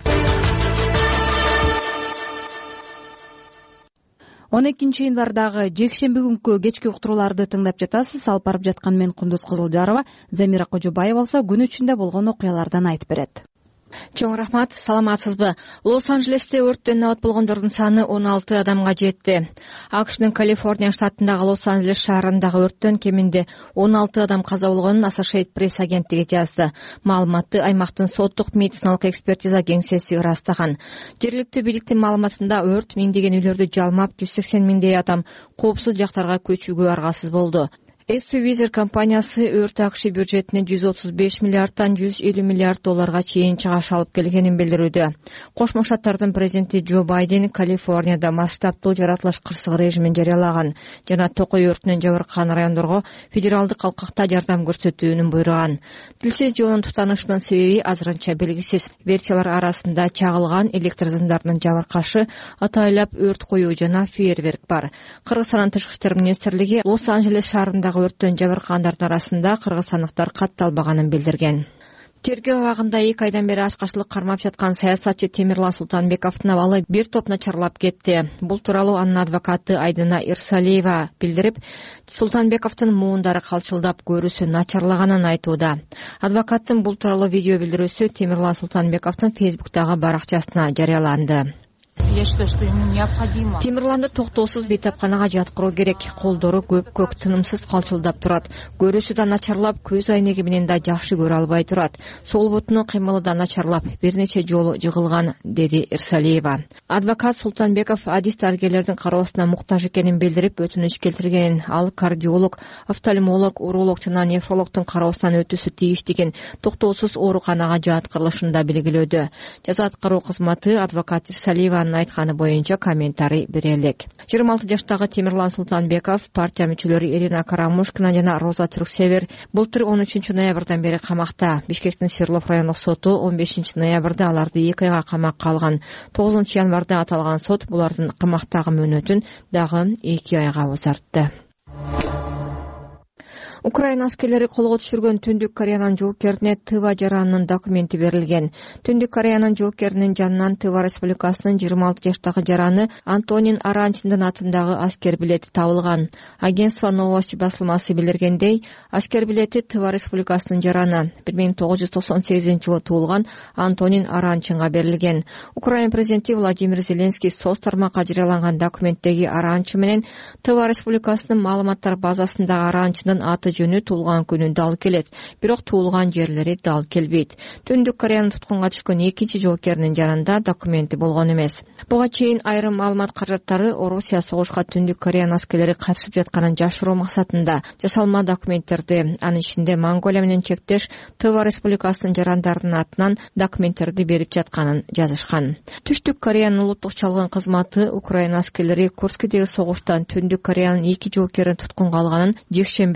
12 январдагы жекшемби күнкү кечки уктурууларды тыңдап жатасыз. Алып барып жаткан мен Кундуз Кызылжарова, Замира Кожобаева болсо күн ичинде болгон окуялардан айтып берет. Чоң рахмат, саламатсызбы. Лос-Анджелесте өрттөн абат болгондордун саны 16 адамга жетти. АКШнын Калифорния штатындагы Лос-Анджелес шаарындагы өрттөн кеминде 16 адам каза болгонун Associated Press агенттиги жазды. Маалыматты аймактын соттук медициналык экспертиза кеңсеси ырастаган. Жергиликтүү бийликтин маалыматында өрт миңдеген үйлөрдү жалмап, 180 миңдей адам коопсуз жактарга көчүүгө аргасыз болду. Визер компаниясы өрт АКШ бюджетине 135 миллиардтан 150 миллиард долларга чейин чыгаш алып келгенин билдирүүдө. Кошмо Штаттардын президенти Джо Байден Калифорнияда масштабтуу жаратылыш кырсыгы режимин жарыялаган жана токой өртүнөн жабыркаган райондорго федералдык калкакта жардам көрсөтүүнү буйруган. Тилсиз жоонун тутанышынын себеби азырынча белгисиз. Версиялар арасында чагылган электр зымдарынын жабыркашы, атайлап өрт коюу жана фейерверк бар. Кыргызстандын тышкы иштер министрлиги Лос-Анджелес шаарындагы өрттөн жабыркагандардын арасында кыргызстандыктар катталбаганын билдирген. Тергөө абагында 2 айдан бери ачкачылык кармап жаткан саясатчы Темирлан Султанбековдун абалы бир топ начарлап кетти. Бул тууралуу анын адвокаты Айдына Ирсалиева билдирип, Султанбековдун муундары калчылдап, көрүүсү начарлаганын айтууда. Адвокаттын бул тууралуу видео билдирүүсү Темирлан Султанбековдун Фейсбуктагы баракчасына жарыяланды. Я считаю, что ему необходимо. Темирланды токтоосуз бейтапканага жаткыруу керек. Колдору көк тынымсыз калчылдап турат. Көрүүсү да начарлап, көз айнеги менен да жакшы көрө албай турат. Сол бутунун кыймылы да начарлап, бир нече жолу жыгылган, деди Ирсалиева. Адвокат Султанбеков адис дарыгерлердин кароосуна муктаж экенин билдирип, өтүнүч келтирген. Ал кардиолог, офтальмолог, уролог жана нефрологдун кароосунан өтүүсү тийиштигин, токтоосуз ооруканага жаткырылышын да белгилөөдө. Жаза аткаруу кызматы адвокат Ирсалиеванын айтканы боюнча комментарий бере элек. 26 жаштагы Темирлан Султанбеков, партия мүчөлөрү Ирина Карамушкина жана Роза Түрксевер былтыр 13 ноябрдан бери камакта. Бишкектин Свердлов райондук соту 15 ноябрда аларды 2 айга камакка алган. 9 январда аталган сот булардын камактагы мөөнөтүн дагы 2 айга узартты. Украина аскерлери колго түшүргөн Түндүк Кореянын жоокерине Тыва жаранынын документи берилген. Түндүк Кореянын жоокеринин жанынан Тыва Республикасынын 26 жаштагы жараны Антонин Аранчиндин атындагы аскер билети табылган. Агентство Новости басылмасы билдиргендей, аскер билети Тыва Республикасынын жараны 1998-жылы туулган Антонин Аранчинга берилген. Украина президенти Владимир Зеленский соц тармакка жарыяланган документтеги Аранчи менен Тыва Республикасынын маалыматтар базасындагы Аранчиндин аты жөнү туулган күнү дал келет, бирок туулган жерлери дал келбейт. Түндүк Кореянын туткунга түшкөн экинчи жоокеринин жанында документи болгон эмес. Буга чейин айрым маалымат каражаттары Орусия согушка Түндүк Кореянын аскерлери катышып жатканын жашыруу максатында жасалма документтерди, анын ичинде Монголия менен чектеш Тыва Республикасынын жарандарынын атынан документтерди берип жатканын жазышкан. Түштүк Кореянын улуттук чалгын кызматы Украина аскерлери Курскидеги согуштан Түндүк Кореянын 2 жоокерин туткунга алганын жекшембиде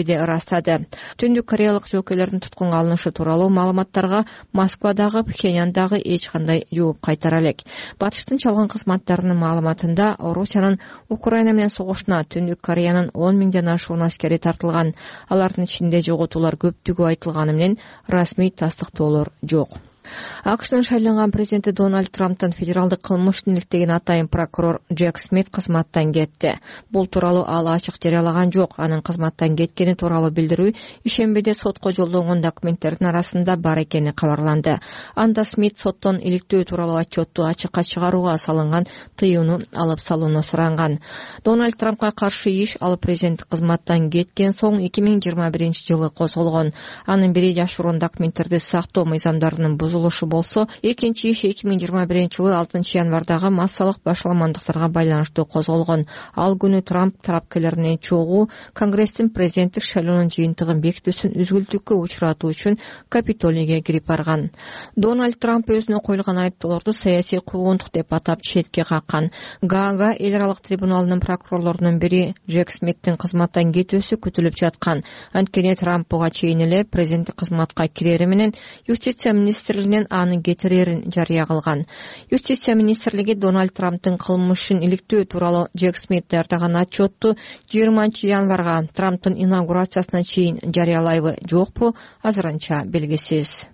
баштады. Түндүк кореялык жоокейлердин туткунга алынышы тууралуу маалыматтарга Москвадагы, Пхеньяндагы эч кандай жооп кайтара элек. Батыштын чалгын кызматтарынын маалыматында Орусиянын Украина менен согушуна Түндүк Кореянын 10 миңден ашуун аскери тартылган. Алардын ичинде жоготуулар көптүгү айтылганы менен расмий тастыктоолор жок. АКШнын шайланган президенти Дональд Трамптын федералдык кылмыштын иликтеген атайын прокурор Джек Смит кызматтан кетти. Бул тууралуу ал ачык жарыялаган жок. Анын кызматтан кеткени тууралуу билдирүү ишембиде сотко жолдонгон документтердин арасында бар экени кабарланды. Анда Смит соттон иликтөө тууралуу отчетту ачыкка чыгарууга салынган тыюуну алып салууну суранган. Дональд Трампка каршы иш ал президенттик кызматтан кеткен соң 2021-жылы козголгон. Анын бири жашыруун документтерди сактоо мыйзамдарынын бузулушу болсо, экинчи иш 2021-жылы 6-январдагы массалык башаламандыктарга байланыштуу козголгон. Ал күнү Трамп тарапкерлеринин чогуу Конгресстин президенттик шайлоонун жыйынтыгын бекитүүсүн үзгүлтүккө учуратуу үчүн Капитолийге кирип барган. Дональд Трамп өзүнө коюлган айыптоолорду саясий куугунтук деп атап четке каккан. Гаага эл аралык трибуналынын прокурорлорунун бири Джек Смиттин кызматтан кетүүсү күтүлүп жаткан. Анткени Трамп буга чейин эле президенттик кызматка кирери менен юстиция министрлигинен аны кетирерин жарыя кылган. Юстиция министрлиги Дональд Трамптын кылмышын иликтөө тууралуу Джек Смит даярдаган отчетту 20-январга Трамптын инаугурациясына чейин жарыялайбы, жокпу, азырынча белгисиз.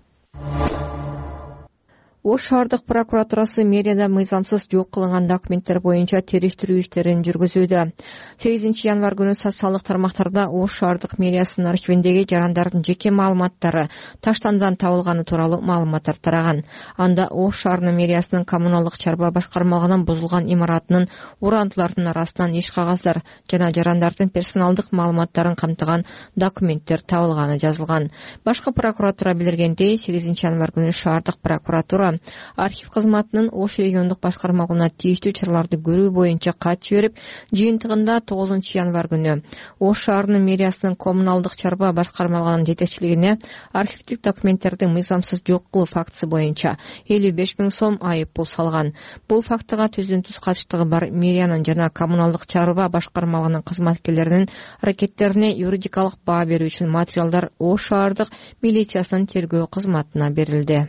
Ош шаардык прокуратурасы мэрияда мыйзамсыз жок кылынган документтер боюнча териштирүү иштерин жүргүзүүдө. 8-январ күнү социалдык тармактарда Ош шаардык мэриясынын архивиндеги жарандардын жеке маалыматтары таштандан табылганы тууралуу маалыматтар тараган. Анда Ош шаарынын мэриясынын коммуналдык чарба башкармалыгынан бузулган имаратынын урандылардын арасынан иш кагаздар жана жарандардын персоналдык маалыматтарын камтыган документтер табылганы жазылган. Башкы прокуратура билдиргендей, 8-январ күнү шаардык прокуратура архив кызматынын Ош региондук башкармалыгына тийиштүү чараларды көрүү боюнча кат жиберип, жыйынтыгында 9-январ күнү Ош шаарынын мэриясынын коммуналдык чарба башкармалыгынын жетекчилигине архивдик документтердин мыйзамсыз жок кылуу фактысы боюнча 55 000 сом айып пул салган. Бул фактыга түздүн-түз катыштыгы бар мэриянын жана коммуналдык чарба башкармалыгынын кызматкерлеринин аракеттерине юридикалык баа берүү үчүн материалдар Ош шаардык милициясынын тергөө кызматына берилди.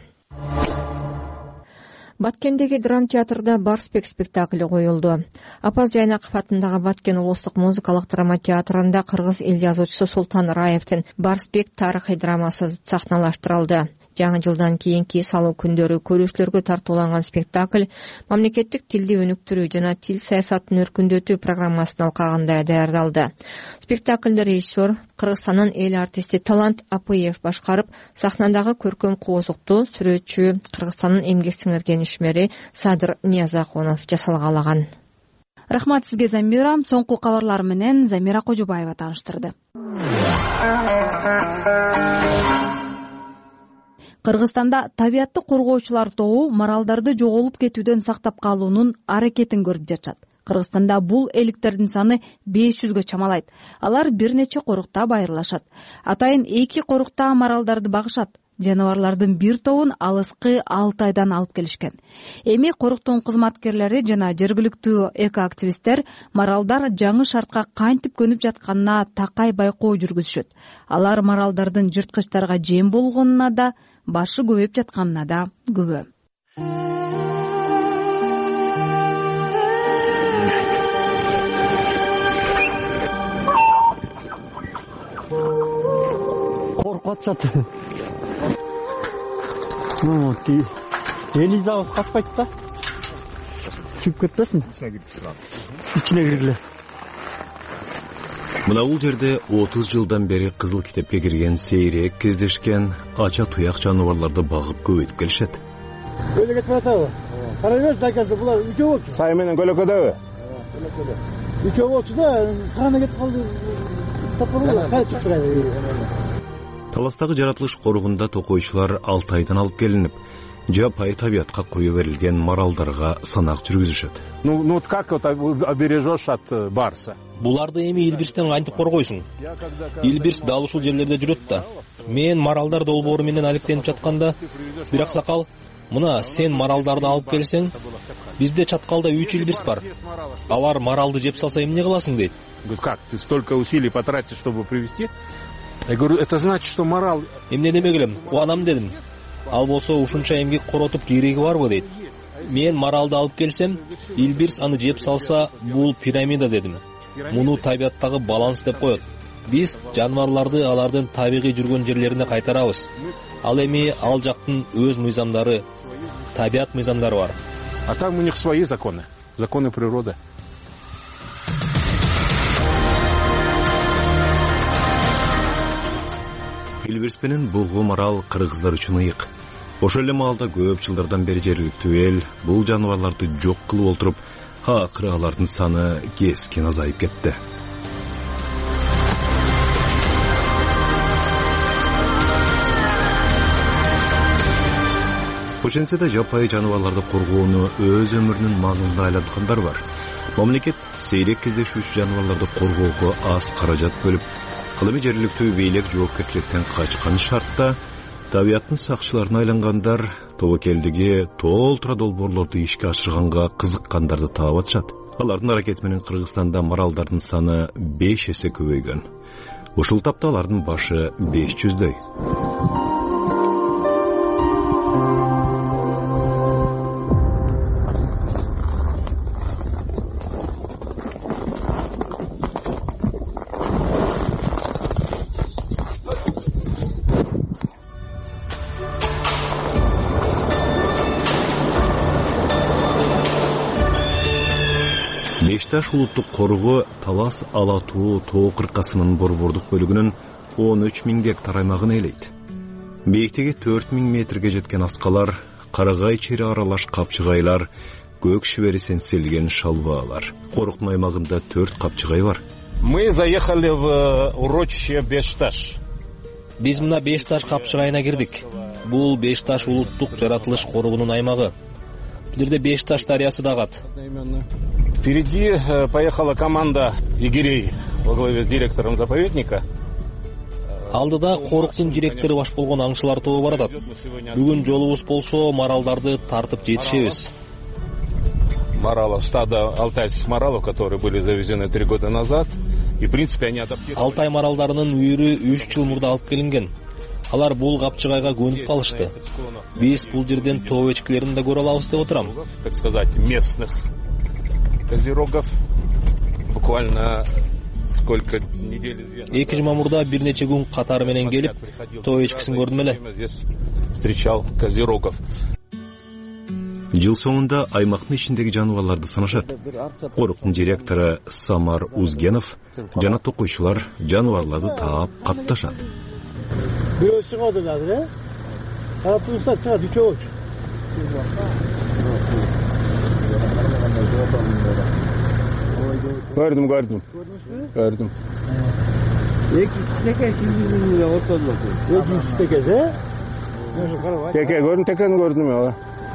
Баткендеги драм театрда Барспек спектакли коюлду. Апаз Жайнаков атындагы Баткен улустук музыкалык драма театрында кыргыз эл жазуучусу Султан Раевдин Барспек тарыхый драмасы сахналаштырылды. Жаңы жылдан кийинки салуу күндөрү көрүүчүлөргө тартууланган спектакль мамлекеттик тилди өнүктүрүү жана тил саясатын өркүндөтүү программасынын алкагында даярдалды. Спектакльде режиссер Кыргызстандын эл артисти Талант Апыев башкарып, сахнадагы көркөм коозукту сүрөтчү Кыргызстандын эмгек сиңирген ишмери Садыр Ниязакунов жасалгалаган. Рахмат сизге, Замира. Соңку кабарлар менен Замира Кожобаева тааныштырды. Кыргызстанда табиатты коргоочулар тобу маралдарды жоголуп кетүүдөн сактап калуунун аракетин көрүп жатышат. Кыргызстанда бул эликтердин саны 500гө чамалайт. Алар бир нече корукта байырлашат. Атайын 2 корукта маралдарды багышат. Жаныбарлардын бир тобун алыскы Алтайдан алып келишкен. Эми коруктун кызматкерлери жана жергиликтүү экоактивисттер маралдар жаңы шартка кантип көнүп жатканына такай байкоо жүргүзүшөт. Алар маралдардын жырткычтарга жем болгонуна да, башы көбөйүп жатканына да күбө. Коркуп атышат. Элизабыз качпайт да. Чыгып кетпесин. Ичине киргиле. Мына бул жерде 30 жылдан бери Кызыл китепке кирген сейрек кездешкен ача туяк жаныбарларды багып көбөйтүп келишет. Көлө кетип атабы? Карайбыз дайкасы булар үчөө болчу. Сай менен көлөкөдөбү? Үчөө болчу да, кана кетип калды. Топору кайтып турат. Таластагы жаратылыш корugunda токойчулар Алтайдан алып келинип, жапайы табиатка кое берилген маралдарга санак жүргүзүшөт. Ну вот как вот обережешь от барса? Буларды эми илбирстен кантип коргойсуң? Илбирс дал ушул жерлерде жүрөт да. Мен маралдар долбоору менен алектенип жатканда, бир аксакал, мына сен маралдарды алып келсең, бизде Чаткалда 3 илбирс бар. Алар маралды жеп салса эмне кыласың дейт. Как? Ты столько усилий потратишь, чтобы привести? Я говорю, это значит, что морал... Эмне демек элем, кубанам дедим. Ал болсо ушунча эмгек коротуп кереги барбы дейт. Мен маралды алып келсем, Илбирс аны жеп салса, бул пирамида дедим. Муну табияттагы баланс деп коет. Биз жаныбарларды алардын табигый жүргөн жерлерине кайтарабыз. Ал эми ал жактын өз мыйзамдары, табият мыйзамдары бар. А там у них свои законы, законы природы. Илбирс менен бугу марал кыргыздар үчүн ыйык. Ошол эле маалда көп жылдардан бери жергиликтүү эл бул жаныбарларды жок кылып олтуруп, акыры алардын саны кескин азайып кетти. Ошентсе да жапайы жаныбарларды коргоону өз өмүрүнүн маңызына айланткандар бар. Мамлекет сейрек кездешүүчү жаныбарларды коргоого аз каражат бөлүп, ал эми жергиликтүү бийлик жоопкерчиликтен качкан шартта табияттын сакчыларына айлангандар тобокелдиги толтура долбоорлорду ишке ашырганга кызыккандарды таап атышат. Алардын аракети менен Кыргызстанда маралдардын саны 5 эсе көбөйгөн. Ушул тапта алардын башы 500дөй. Бешташ улуттук коргоо Талас Алатуу тоо кыркасынын борбордук бөлүгүнүн 13 000 гектар аймагын ээлейт. Бийиктиги 4000 метрге жеткен аскалар, карагай чери аралаш капчыгайлар, көк шибери сенселген шалбаалар. Коруктун аймагында 4 капчыгай бар. Мы заехали в урочище Бешташ. Биз мына Бешташ капчыгайына кирдик. Бул Бешташ улуттук жаратылыш коргоонун аймагы. Бул жерде Бешташ дарыясы да агат. Впереди поехала команда егерей во главе с директором заповедника. Алдыда коруктун директору баш болгон аңчылар тобу баратат. Бүгүн жолубуз болсо маралдарды тартып жетишебиз. Маралов, стадо алтайских маралов, которые были завезены 3 года назад. И, в принципе, они адаптированы. Алтай маралдарынын үйүрү 3 жыл мурда алып келинген. Алар бул капчыгайга көнүп калышты. Биз бул жерден тоо эчкилерин да көрө алабыз деп отурам. Так сказать, местных козерогов. Буквально сколько недель известно. 2 жума мурда бир нече күн катары менен келип, тоо эчкисин көрдүм эле. Здесь встречал козерогов. Жыл соңунда аймактын ичиндеги жаныбарларды санашат. Коруктун директору Самар Узгенов жана токойчулар жаныбарларды таап катташат. Бирөө чыгады азыр, Каратуста чыгат үчөө. Gördüm. Tekeni gördüm ya.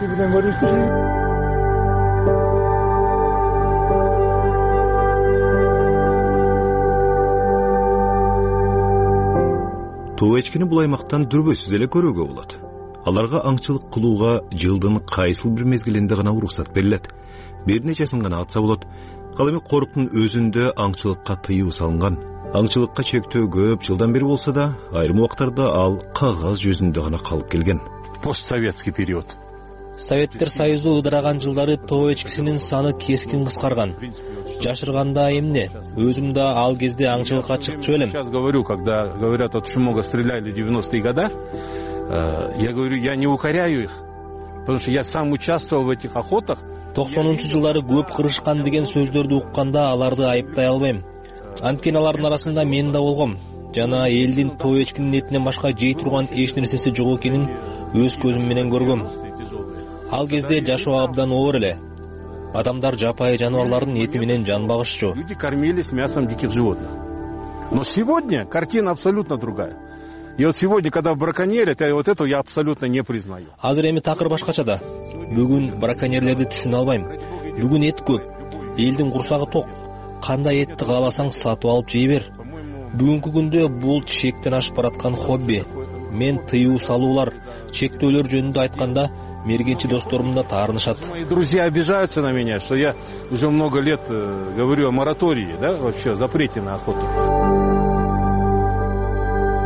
Тоо эчкини бул аймактан дүрбөсүз эле көрүүгө болот. Аларга аңчылык кылууга жылдын кайсыл бир мезгилинде гана уруксат берилет. Бир нечесин гана атса болот. Ал эми коруктун өзүндө аңчылыкка тыюу салынган. Аңчылыкка чектөө көп жылдан бери болсо да, айрым убактарда ал кагаз жүзүндө гана калып келген. Постсоветский период. Советтер Союзу ыдыраган жылдары тоо эчкисинин саны кескин кыскарган. Жашырганда эмне? Өзүм да ал кезде аңчылыкка чыкчу элем. Сейчас говорю, когда говорят, очень много стреляли в 90-е годы, я говорю, я не укоряю их, потому что я сам участвовал в этих охотах. 90-жылдары көп кырышкан деген сөздөрдү укканда аларды айыптай албайм. Анткени алардын арасында мен да болгом. Жана элдин тоо эчкинин этинен башка жей турган эч нерсеси жок экенин өз көзүм менен көргөм. Ал кезде жашоо абдан оор эле. Адамдар жапайы жаныбарлардын эти менен жан багышчу. Люди кормились мясом диких животных. Но сегодня картина абсолютно другая. И вот сегодня, когда браконьерят, вот это я абсолютно не признаю. Азыр эми такыр башкача да. Бүгүн браконьерлерди түшүнө албайм. Бүгүн эт көп. Элдин курсагы ток. Кандай этти кааласаң сатып алып жей бер. Бүгүнкү күндө бул чектен ашып бараткан хобби. Мен тыюу салуулар, чектөөлөр жөнүндө айтканда мергенчи досторум да таарынышат. Мои друзья обижаются на меня, что я уже много лет говорю о моратории, да, вообще о запрете на охоту.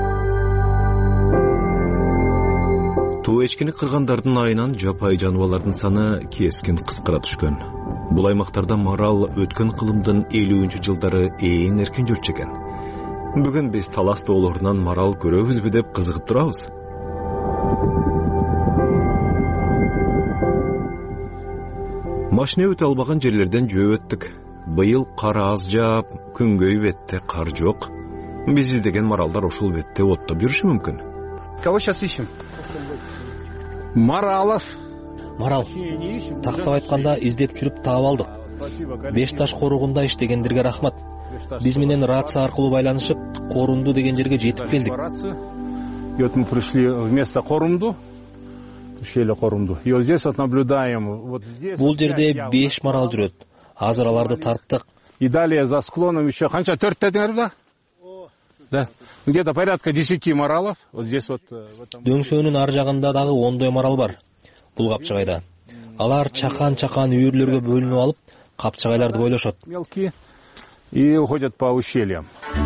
Тоо эчкини кыргандардын айынан жапайы жаныбарлардын саны кескин кыскара түшкөн. Бул аймактарда марал өткөн кылымдын 50-жылдары ээн эркин жүрчү экен. Бүгүн биз талас тоолорунан марал көрөбүзбү деп кызыгып турабыз. Машина өтө албаган жерлерден жөө өттүк. Быйыл кар аз жаап, күнгөй бетте кар жок. Биз издеген маралдар ошол бетте оттоп жүрүшү мүмкүн. Кого сейчас ищем? Маралов. Марал. Тактап айтканда издеп жүрүп таап алдык. Беш таш коругунда иштегендерге рахмат. Биз менен рация аркылуу байланышып, Корунду деген жерге жетип келдик. И вот мы пришли в место Корунду, ущелье Корунду. И вот здесь вот наблюдаем. Вот здесь. Бул жерде 5 марал жүрөт. Азыр аларды тарттык. И далее за склоном еще канча 4 дедиңер да? Да. Где-то порядка 10 маралов. Вот здесь вот. Дөңшөөнүн ар жагында дагы 10 марал бар. Бул капчыгайда. Алар чакан-чакан үйүрлөргө бөлүнүп алып, капчыгайларды бойлошот. Мелкие. И уходят по ущельям.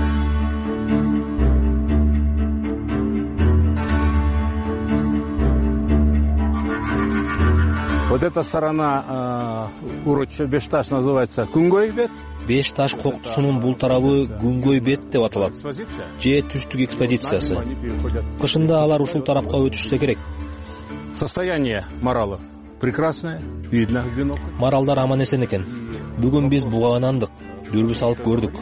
Вот эта сторона урочища Бешташ называется Күнгөй бет. Бешташ коктусунун бул тарабы Күнгөй бет деп аталат. Же түштүк экспозициясы. Кышында алар ушул тарапка өтүшсө керек. Состояние маралов прекрасное, видно в бинокль. Маралдар аман эсен экен. Бүгүн биз бугагынандык, дүрбү салып көрдүк.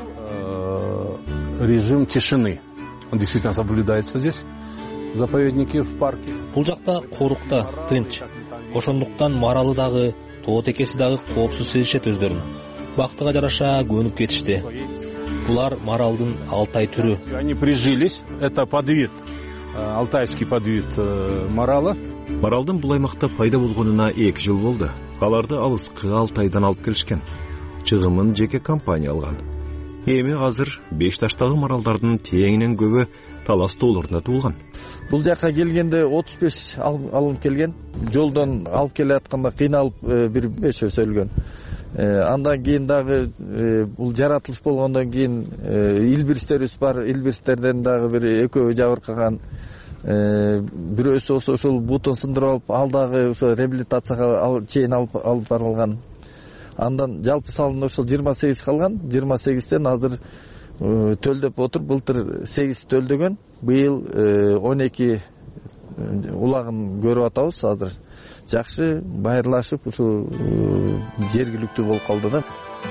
Режим тишины. Он действительно соблюдается здесь. Заповедники в парке. Бул жакта корукта тынч. Ошондуктан маралы дагы, тоо текеси дагы коопсуз сезишет өздөрүн. Бактыга жараша көнүп кетишти. Булар маралдын алтай түрү. Они прижились. Это подвид, алтайский подвид марала. Маралдын бул аймакта пайда болгонуна 2 жыл болду. Аларды алыскы Алтайдан алып келишкен. Чыгымын жеке компания алган. Эми азыр Бешташтагы маралдардын теңинен көбү талас тоолорунда туулган. Бул жака келгенде 35 алынып келген. Жолдон алып келе атканда кыйналып бир 5 өлгөн. Андан кийин дагы бул жаратылыш болгондон кийин илбирстерибиз бар. Илбирстерден дагы бир экөө жабыркаган. Бирөөсү ошол бутун сындырып алып, ал дагы ошо реабилитацияга чейин алып барылган. Андан жалпы салымда ошол 28 калган. 28тен азыр төлдөп отур. Былтыр 8 төлдөгөн. Быйыл 12 улагын көрүп атабыз. Азыр жакшы байырлашып ушу жергиликтүү болуп калды да.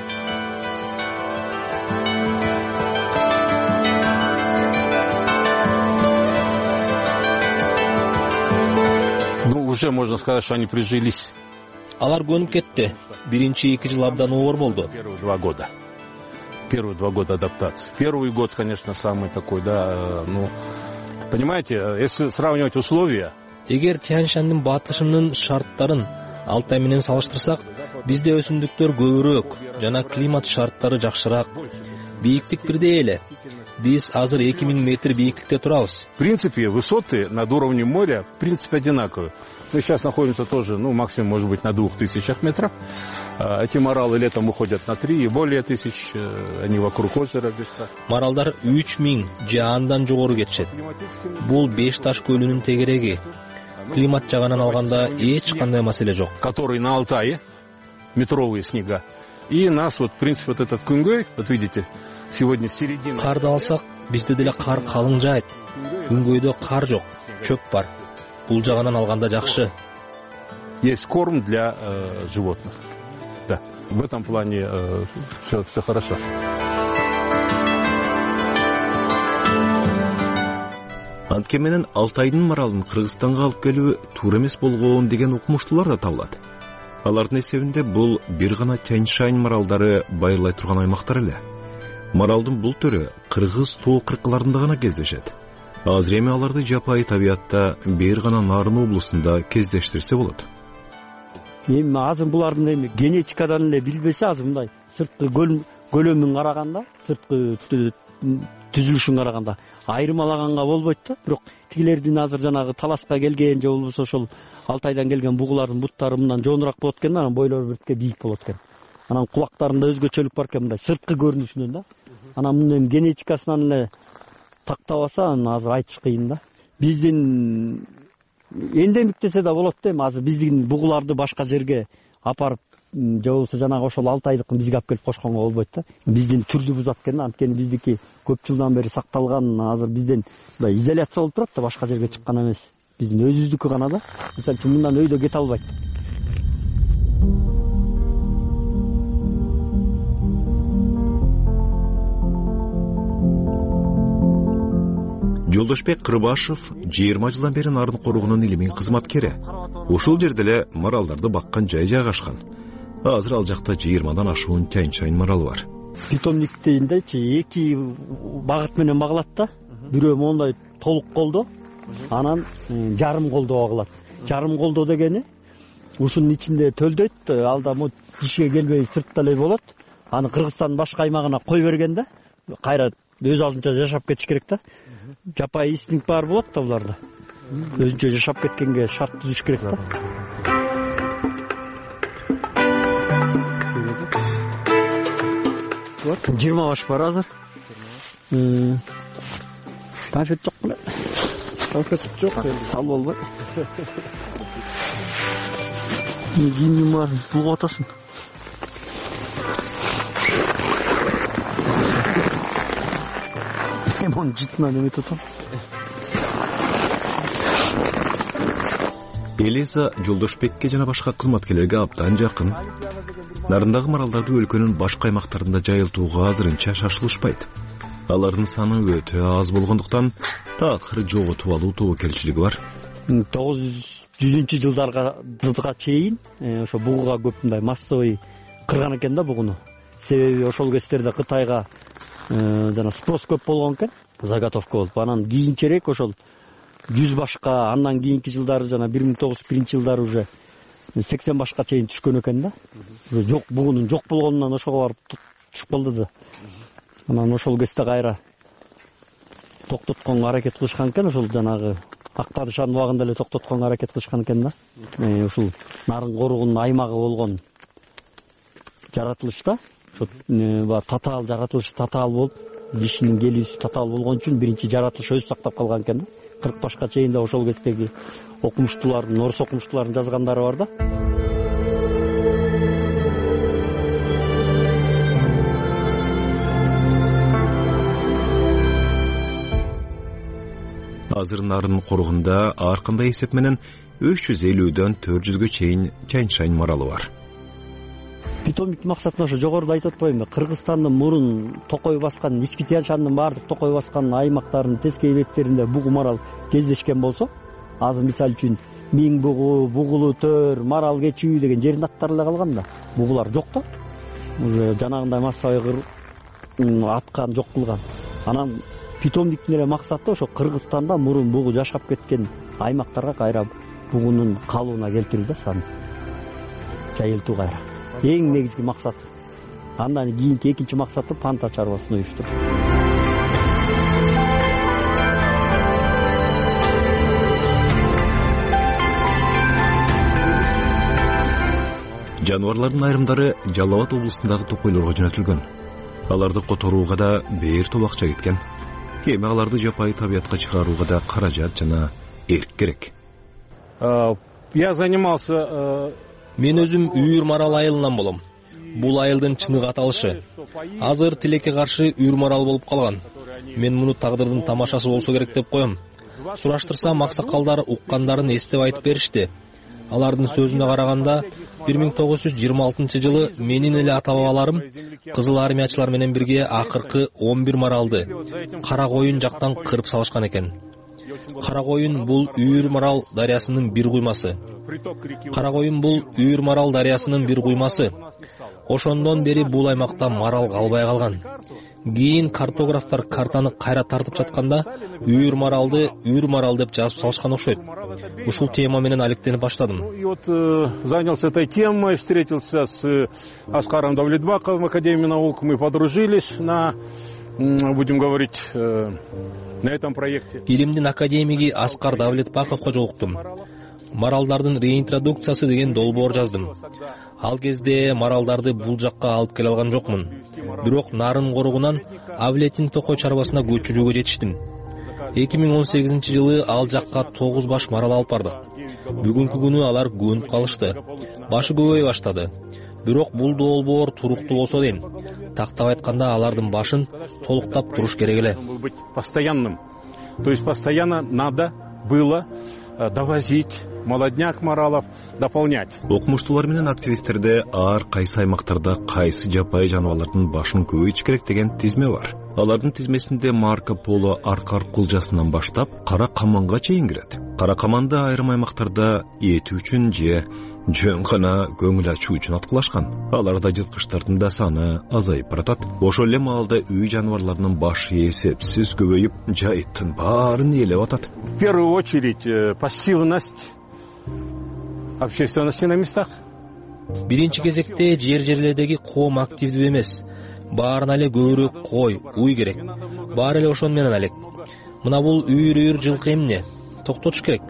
Ну, уже можно сказать, что они прижились. Алар көнүп кетти. 1-2 жыл абдан оор болду. Первые 2 года. Первые 2 года адаптации. Первый год, конечно, самый такой, да, ну, понимаете, если сравнивать условия. Эгер Тянь-Шандын батышынын шарттарын Алтай менен салыштырсак, бизде өсүмдүктөр көбүрөөк жана климат шарттары жакшыраак. Бийиктик бирдей эле. Биз азыр 2000 метр бийиктикте турабыз. В принципе, высоты над уровнем моря, в принципе, одинаковые. Мы сейчас находимся тоже, ну, максимум, может быть, на 2000 метрах. Эти маралы летом уходят на 3 и более тысяч, они вокруг озера Бешташ. Маралдар 3000 же андан жогору кетишет. Бул Бешташ көлүнүн тегереги. Климат жагынан алганда эч кандай маселе жок. Который на Алтае, метровые снега. И нас вот, в принципе, вот этот Күнгөй, вот видите, сегодня середина. Карды алсак, бизде деле кар калың жаайт. Күнгөйдө кар жок, чөп бар. Бул жагынан алганда жакшы. Есть корм для животных. Да, в этом плане все хорошо. Антке менен Алтайдын маралын Кыргызстанга алып келүү туура эмес болгон деген укмуштуулар да табылат. Алардын эсебинде бул бир гана Тянь-Шань маралдары байырлай турган аймактар эле. Маралдын бул түрү Кыргыз тоо кыркаларында гана кездешет. Азыр эми аларды жапайы табиятта бир гана Нарын облусунда кездештирсе болот. Эми азыр булардын эми генетикадан эле билбесе азыр мындай сырткы көлөмүн караганда, сырткы түзүлүшүн караганда айырмалаганга болбойт да. Бирок тигилердин азыр жанагы таласка келген же болбосо ошол Алтайдан келген бугулардын буттары мындан жоонураак болот экен, анан бойлору биртке бийик болот экен. Анан кулактарында өзгөчөлүк бар экен, мындай сырткы көрүнүшүнөн да. Анан мунун генетикасынан эле тактап алса, анан азыр айтыш кыйын да. Биздин эндемик десе да болот да. Эми азыр биздин бугуларды башка жерге апарып же болбосо жанагы ошол 6 айлыкын бизге алып келип кошконго болбойт да. Биздин түрдү бузат экен. Анткени биздики көп жылдан бери сакталган, азыр бизден мындай изоляция болуп турат да, башка жерге чыккан эмес. Биздин өзүбүздүкү гана да. Мисалы үчүн мындан өйдө кете албайт. Жолдошбек Кырбашев 20 жылдан бери нарын коругунун илимий кызматкери. Ушул жерде эле маралдарды баккан жай жайгашкан. Азыр ал жакта 20дан ашуун чайын маралы бар. Питомниктейиндечи 2 багыт менен багылат да. Бирөө мондай толук колдо, анан жарым колдо багылат. Жарым колдо дегени ушунун ичинде төлдөйт, ал да кишиге келбей сыртта эле болот. Аны Кыргызстандын башка аймагына кой берген да, кайра өз алдынча жашап кетиш керек да. Жапай истинк бар болот да буларда. Өзүнчө жашап кеткенге шарт түзүш керек да. Вот 20 баш бар азыр. Конфет жок беле? Конфет жок эле. Ал болбой. Кийин бар, булга атасың. Mon житман эме тотом. Элиза Жолдошбекке жана башка кызматкерлерге абдан жакын. Нарындагы маралдарды өлкөнүн башка аймактарында жайылтууга азырынча шашылышпайт. Алардын саны өтө аз болгондуктан такыр жоготуп алуу тобокелчилиги бар. 900-жылдарга чейин ошо бугуга көп мындай массовый кырган экен да бугуну. Себеби ошол кездерде Кытайга жана спрос көп болгон экен, заготовка болуп. Анан кийинчерээк ошол 100 башка, андан кийинки жылдары жана 1901-жылдары уже 80 башка чейин түшкөн экен да. Жок, бугунун жок болгонунан ошого барып түшүп калды да. Анан ошол кезде кайра токтотконго аракет кылышкан экен, ошол жанагы Ак-Падышанын убагында эле токтотконго аракет кылышкан экен да. Ушул нарын коругунун аймагы болгон жаратылышта татаал жаратылышы татаал болуп, кишинин келүүсү татаал болгон үчүн биринчи жаратылыш өзү сактап калган экен да. 40 башка чейин да ошол кездеги окумуштуулардын, орус окумуштуулардын жазгандары бар да. Азыр нарын коругунда ар кандай эсеп менен 350дөн 400гө чейин чайын маралы бар. Питомник максатына ошо жогоруда айтып атпаймынбы? Кыргызстандын мурун токой баскан, ички Тянь-Шаньдын баардык токой баскан аймактарынын тескей беттеринде бугу марал кездешкен болсо, азыр мисалы үчүн Миң бугу, Бугулу төр, Марал кечүү деген жердин аттары эле калган да. Бугулар жок да. Уже жанагындай массовый аткан жок кылган. Анан питомниктин эле максаты ошо Кыргызстанда мурун бугу жашап кеткен аймактарга кайра бугунун калууна келтирүү да, саны жайылтуу кайра. Эң негизги максат. Андан кийинки экинчи максаты панта чарбасын уюштуруу. Жаныбарлардын айрымдары Жалал Абад облусундагы токойлорго жөнөтүлгөн. Аларды которууга да бээр топ акча кеткен. Эми аларды жапайы табиятка чыгарууга да каражат жана эрк керек. Я занимался Мен өзүм үйүр марал айылынан болом. Бул айылдын чыныгы аталышы. Азыр тилекке каршы үйүр марал болуп калган. Мен муну тагдырдын тамашасы болсо керек деп коем. Сураштырсам аксакалдар уккандарын эстеп айтып беришти. Алардын сөзүнө караганда 1926-жылы менин эле ата-бабаларым Кызыл армиячылар менен бирге акыркы 11 маралды Кара Коюн жактан кырып салышкан экен. Кара Коюн бул Үйүр Марал дарыясынын бир куймасы. Кара Коюн бул Үйүр Марал дарыясынын бир куймасы. Ошондон бери бул аймакта марал калбай калган. Кийин картографтар картаны кайра тартып жатканда Үйүр Марал деп жазып салышкан окшойт. Ушул тема менен алектенип баштадым. И вот занялся этой темой, встретился с Аскаром Давлетбаковым в Академии наук, мы подружились на, будем говорить, на этом проекте. Илимдин академиги Аскар Давлетбаковго жолуктум. Маралдардын реинтродукциясы деген долбоор жаздым. Ал кезде маралдарды бул жакка алып келе алган жокмун. Бирок нарын коругунан Авлетин токой чарбасына көчүрүүгө жетиштим. 2018-жылы ал жакка 9 баш марал алып бардык. Бүгүнкү күнү алар көнүп калышты. Башы көбөй баштады. Бирок бул долбоор туруктуу болсо дейм. Тактап айтканда алардын башын толуктап туруш керек эле. Постоянным. То есть постоянно надо было довозить молодняк моралов, дополнять. Окумуштуулар менен активисттерде ар кайсы аймактарда кайсы жапайы жаныбарлардын башын көбөйтүш керек деген тизме бар. Алардын тизмесинде Марко Поло Аркар кулжасынан баштап кара каманга чейин кирет. Кара каманды айрым аймактарда эти үчүн же жөн гана көңүл ачуу үчүн аткылашкан. Аларда жырткычтардын да саны азайып баратат. Ошол эле маалда үй жаныбарларынын башы эсепсиз көбөйүп, жайыттын баарын ээлеп атат. В первую очередь пассивность общественности на местах. Биринчи кезекте жерлердеги коом активдүү эмес. Баарына эле көбүрөөк кой, уй керек. Баары эле ошон менен алек. Мына бул үйүр жылкы эмне? Токтотуш керек.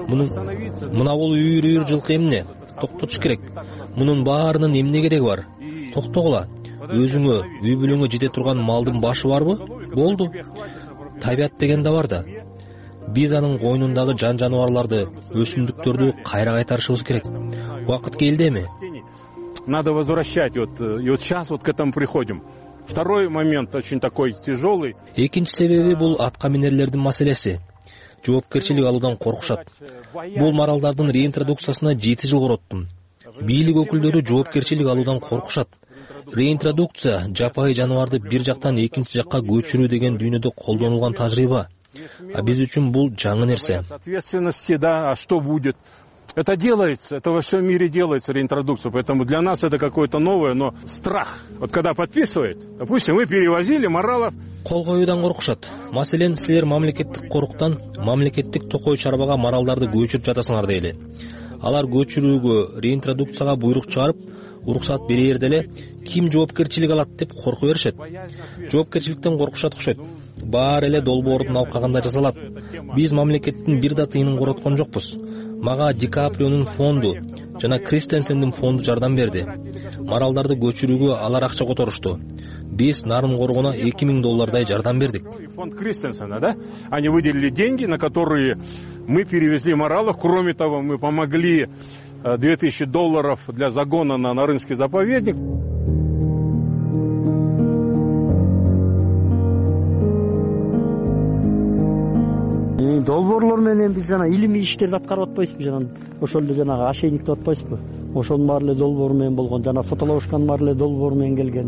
Мына бул үйүр жылкы эмне? Токтотуш керек. Мунун баарынын эмне кереги бар? Токтогула. Өзүңө, үй бүлөңө жете турган малдын башы барбы? Болду. Табият деген да бар да. Биз анын койнундагы жан жаныбарларды, өсүмдүктөрдү кайра кайтарышыбыз керек. Убакыт келди эми. Надо возвращать. Вот сейчас вот к этому приходим. Второй момент очень такой тяжелый. Экинчи себеби бул атка минерлердин маселеси. Жоопкерчилик алуудан коркушат. Бул маралдардын реинтродукциясына 7 жыл короттум. Бийлик өкүлдөрү жоопкерчилик алуудан коркушат. Реинтродукция жапайы жаныбарды бир жактан экинчи жакка көчүрүү деген дүйнөдө колдонулган тажрыйба. А биз үчүн бул жаңы нерсе. Ответственности, да, а что будет? Это делается, это во всем мире делается реинтродукция, поэтому для нас это какое-то новое, но страх. Вот когда подписывает, допустим, мы перевозили моралов. Кол коюудан коркушат. Маселен, силер мамлекеттик коруктан мамлекеттик токой чарбага маралдарды көчүрүп жатасыңар дейли. Алар көчүрүүгө, реинтродукцияга буйрук чыгарып, уруксат берер деле ким жоопкерчилик алат деп корку беришет. Жоопкерчиликтен коркушат окшойт. Баары эле долбоордун алкагында жасалат. Биз мамлекеттин бир да тыйынын короткон жокпуз. Мага Ди Каприонун фонду жана Кристенсендин фонду жардам берди. Маралдарды көчүрүүгө алар акча которушту. Биз нарын коргоно $2000 жардам бердик. Фонд Кристенсена, да? Они выделили деньги, на которые мы перевезли моралов. Кроме того, мы помогли $2000 для загона на Нарынский заповедник. Долбоорлор менен биз жана илимий иштерди аткарып атпайсызбы? Жана ошол эле жанагы ошейник деп атпайсызбы? Ошонун баары эле долбоор менен болгон, жана фотоловушканын баары эле долбоор менен келген.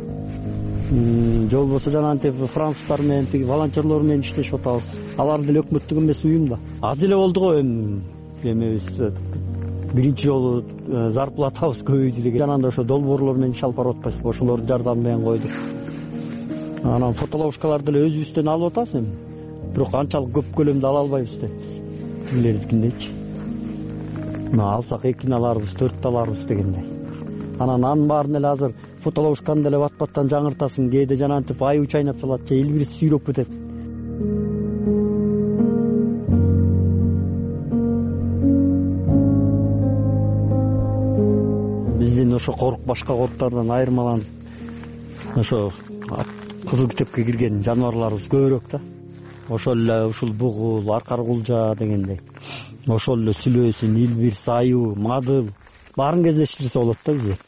Же болбосо жана антип француздар менен тиги волонтерлор менен иштешип атабыз. Алар деле өкмөттүк эмес уюм да. Аз эле болду го эмебиз биринчи жолу зарплатабыз көбөйдү деген. Жанагындай ошо долбоорлор менен иш алып барып атпайсызбы? Ошолордун жардамы менен койдук. Анан фотоловушкаларды деле өзүбүздөн алып атабыз эми. Бирок анчалык көп көлөмдө ала албайбыз да. Билердикиндейчи. Алсак 2 аларбыз, 4 аларбыз дегендей. Анын баарын эле азыр фотоловушканы деле бат-баттан жаңыртасың, кээде жана антип аюу чайнап салат, же илбирис сүйрөп кетет. Биздин ошо корук башка коруктардан айырмаланып, ошо кызыл китепке кирген жаныбарларыбыз көбүрөөк да. Ошол эле ушул бугул, аркар кулжа дегендей. Ошол эле сүлөөсүн, илбирс, аюу, мадыл баарын кездештирсе болот да бизге.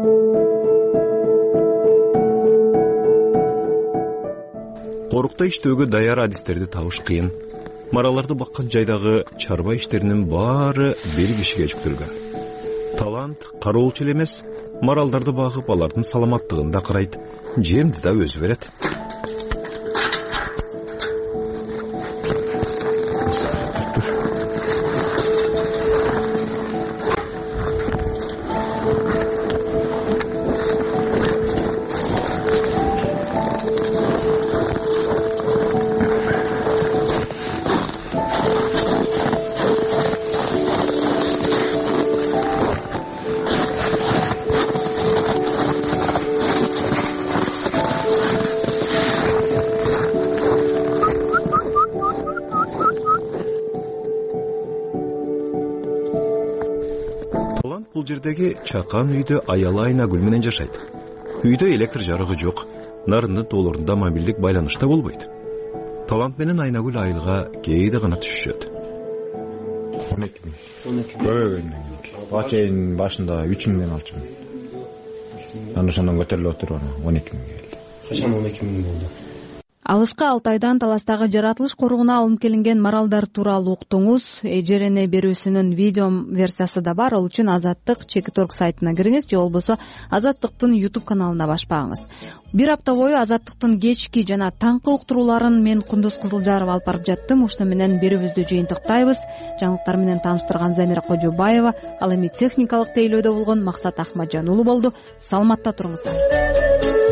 Корукта иштөөгө даяр адистерди табыш кыйын. Мараларды баккан жайдагы чарба иштеринин баары бир кишиге жүктөлгөн. Талант кароолчу эле эмес, маралдарды багып алардын саламаттыгын да карайт, жемди да өзү берет. Бул жердеги чакан үйдө аялы Айнагүл менен жашайт. Үйдө электр жарыгы жок, нарындын тоолорунда мобилдик байланыш да болбойт. талант менен Айнагүл айылга кээде гана түшүшөт. 12 миң. Көбөгөндөн кийин. Бачайын башында 3 миңден алчумун. Анан ошондон көтөрүлүп отуруп 12 миң келди. Качан 12 миң болду? Алыска 6 айдан таластагы жаратылыш коругуна алынып келинген маралдар тууралуу уктуңуз. Эжерене берүүсүнүн видео версиясы да бар. Ал үчүн Азаттык Чекиторг сайтына кириңиз же болбосо Азаттыктын YouTube каналына башпагыңыз. Бир апта бою Азаттыктын кечки жана таңкы уктурууларын мен Кундуз Кызылжаров алып барып жаттым. Ушуну менен берүүбүздү жыйынтыктайбыз. Жаңылыктар менен тааныштырган Замира Кожобаева, ал эми техникалык тейлөөдө болгон Максат Ахмаджан уулу болду. Саламатта туруңуздар.